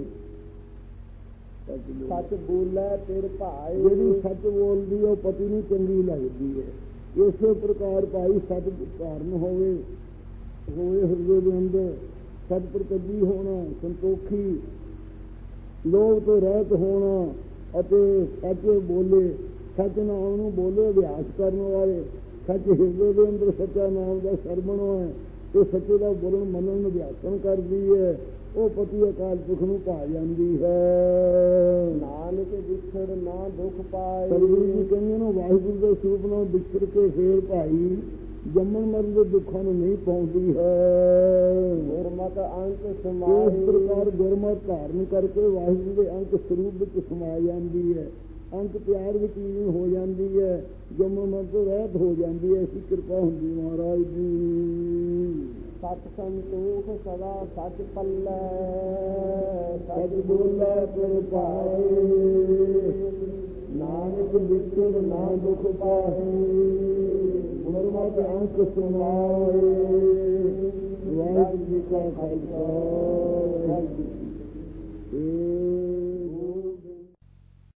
ਸੱਚ ਬੋਲੇ ਫਿਰ ਭਾਈ। ਜਿਹੜੀ ਸੱਚ ਬੋਲਦੀ ਹੈ ਉਹ ਪਤੀ ਨੂੰ ਚੰਗੀ ਲੱਗਦੀ ਹੈ। ਇਸੇ ਪ੍ਰਕਾਰ ਭਾਈ ਸੱਚ ਧਾਰਨ ਹੋਵੇ ਹਿਰਦੇ ਦੇ ਅੰਦਰ, ਸੱਚ ਪ੍ਰਤੱਜੀ ਹੋਣਾ, ਸੰਤੋਖੀ, ਲੋਭ ਤੋਂ ਰਹਿਤ ਹੋਣਾ ਅਤੇ ਸੱਚ ਬੋਲੇ, ਸੱਚ ਨਾਮ ਨੂੰ ਬੋਲੇ, ਅਭਿਆਸ ਕਰਨ ਵਾਲੇ, ਸੱਚ ਹਿਰਦੇ ਦੇ ਅੰਦਰ ਸੱਚਾ ਨਾਮ ਦਾ ਸਰਵਣ ਹੈ ਤੇ ਸੱਚੇ ਦਾ ਬੋਲਣ ਮੰਨਣ ਨੂੰ ਅਭਿਆਸਨ ਕਰਦੀ ਹੈ, ਉਹ ਪਤੀ ਅਕਾਲ ਪੁਰਖ ਨੂੰ ਪਾ ਜਾਂਦੀ ਹੈ। ਨਾਨਕ ਵਿਛੜ ਨਾ ਦੁੱਖ ਪਾਏ। ਸਤਿਗੁਰੂ ਜੀ ਕਹਿੰਦੇ ਨੇ ਵਾਹਿਗੁਰੂ ਦੇ ਸਰੂਪ ਨਾਲ ਵਿਛੜ ਕੇ ਫੇਰ ਭਾਈ ਜੰਮਣ ਮਰਨ ਦੇ ਦੁੱਖਾਂ ਨੂੰ ਨਹੀਂ ਪਾਉਂਦੀ ਹੈ। ਗੁਰਮਤਿ ਅੰਕ ਸਮਾਏ। ਇਸ ਪ੍ਰਕਾਰ ਗੁਰਮਤਿ ਧਾਰਨ ਕਰਕੇ ਵਾਹਿਗੁਰੂ ਦੇ ਅੰਕ ਸਰੂਪ ਵਿੱਚ ਸਮਾ ਜਾਂਦੀ ਹੈ, ਅੰਕ ਪਿਆਰ ਵਿੱਚ ਲੀਨ ਹੋ ਜਾਂਦੀ ਹੈ, ਜੰਮਣ ਮਰਨ ਤੋਂ ਰਹਿਤ ਹੋ ਜਾਂਦੀ ਹੈ। ਐਸੀ ਕਿਰਪਾ ਹੁੰਦੀ ਮਹਾਰਾਜ ਦੀ। ਸਤ ਸੰਤੋਖ ਸਦਾ ਸੱਚ ਪੱਲੇ। ਸੱਚ ਬੋਲੇ ਫਿਰ ਭਾਏ, ਨਾਨਕ ਵਿਛੜ ਨਾ ਦੁੱਖ ਪਾਏ। ਗੁਰਮਤਿ ਅੰਕ ਸਮਾਏ। ਵਾਹਿਗੁਰੂ ਜੀ ਕਾ ਖਾਲਸਾ।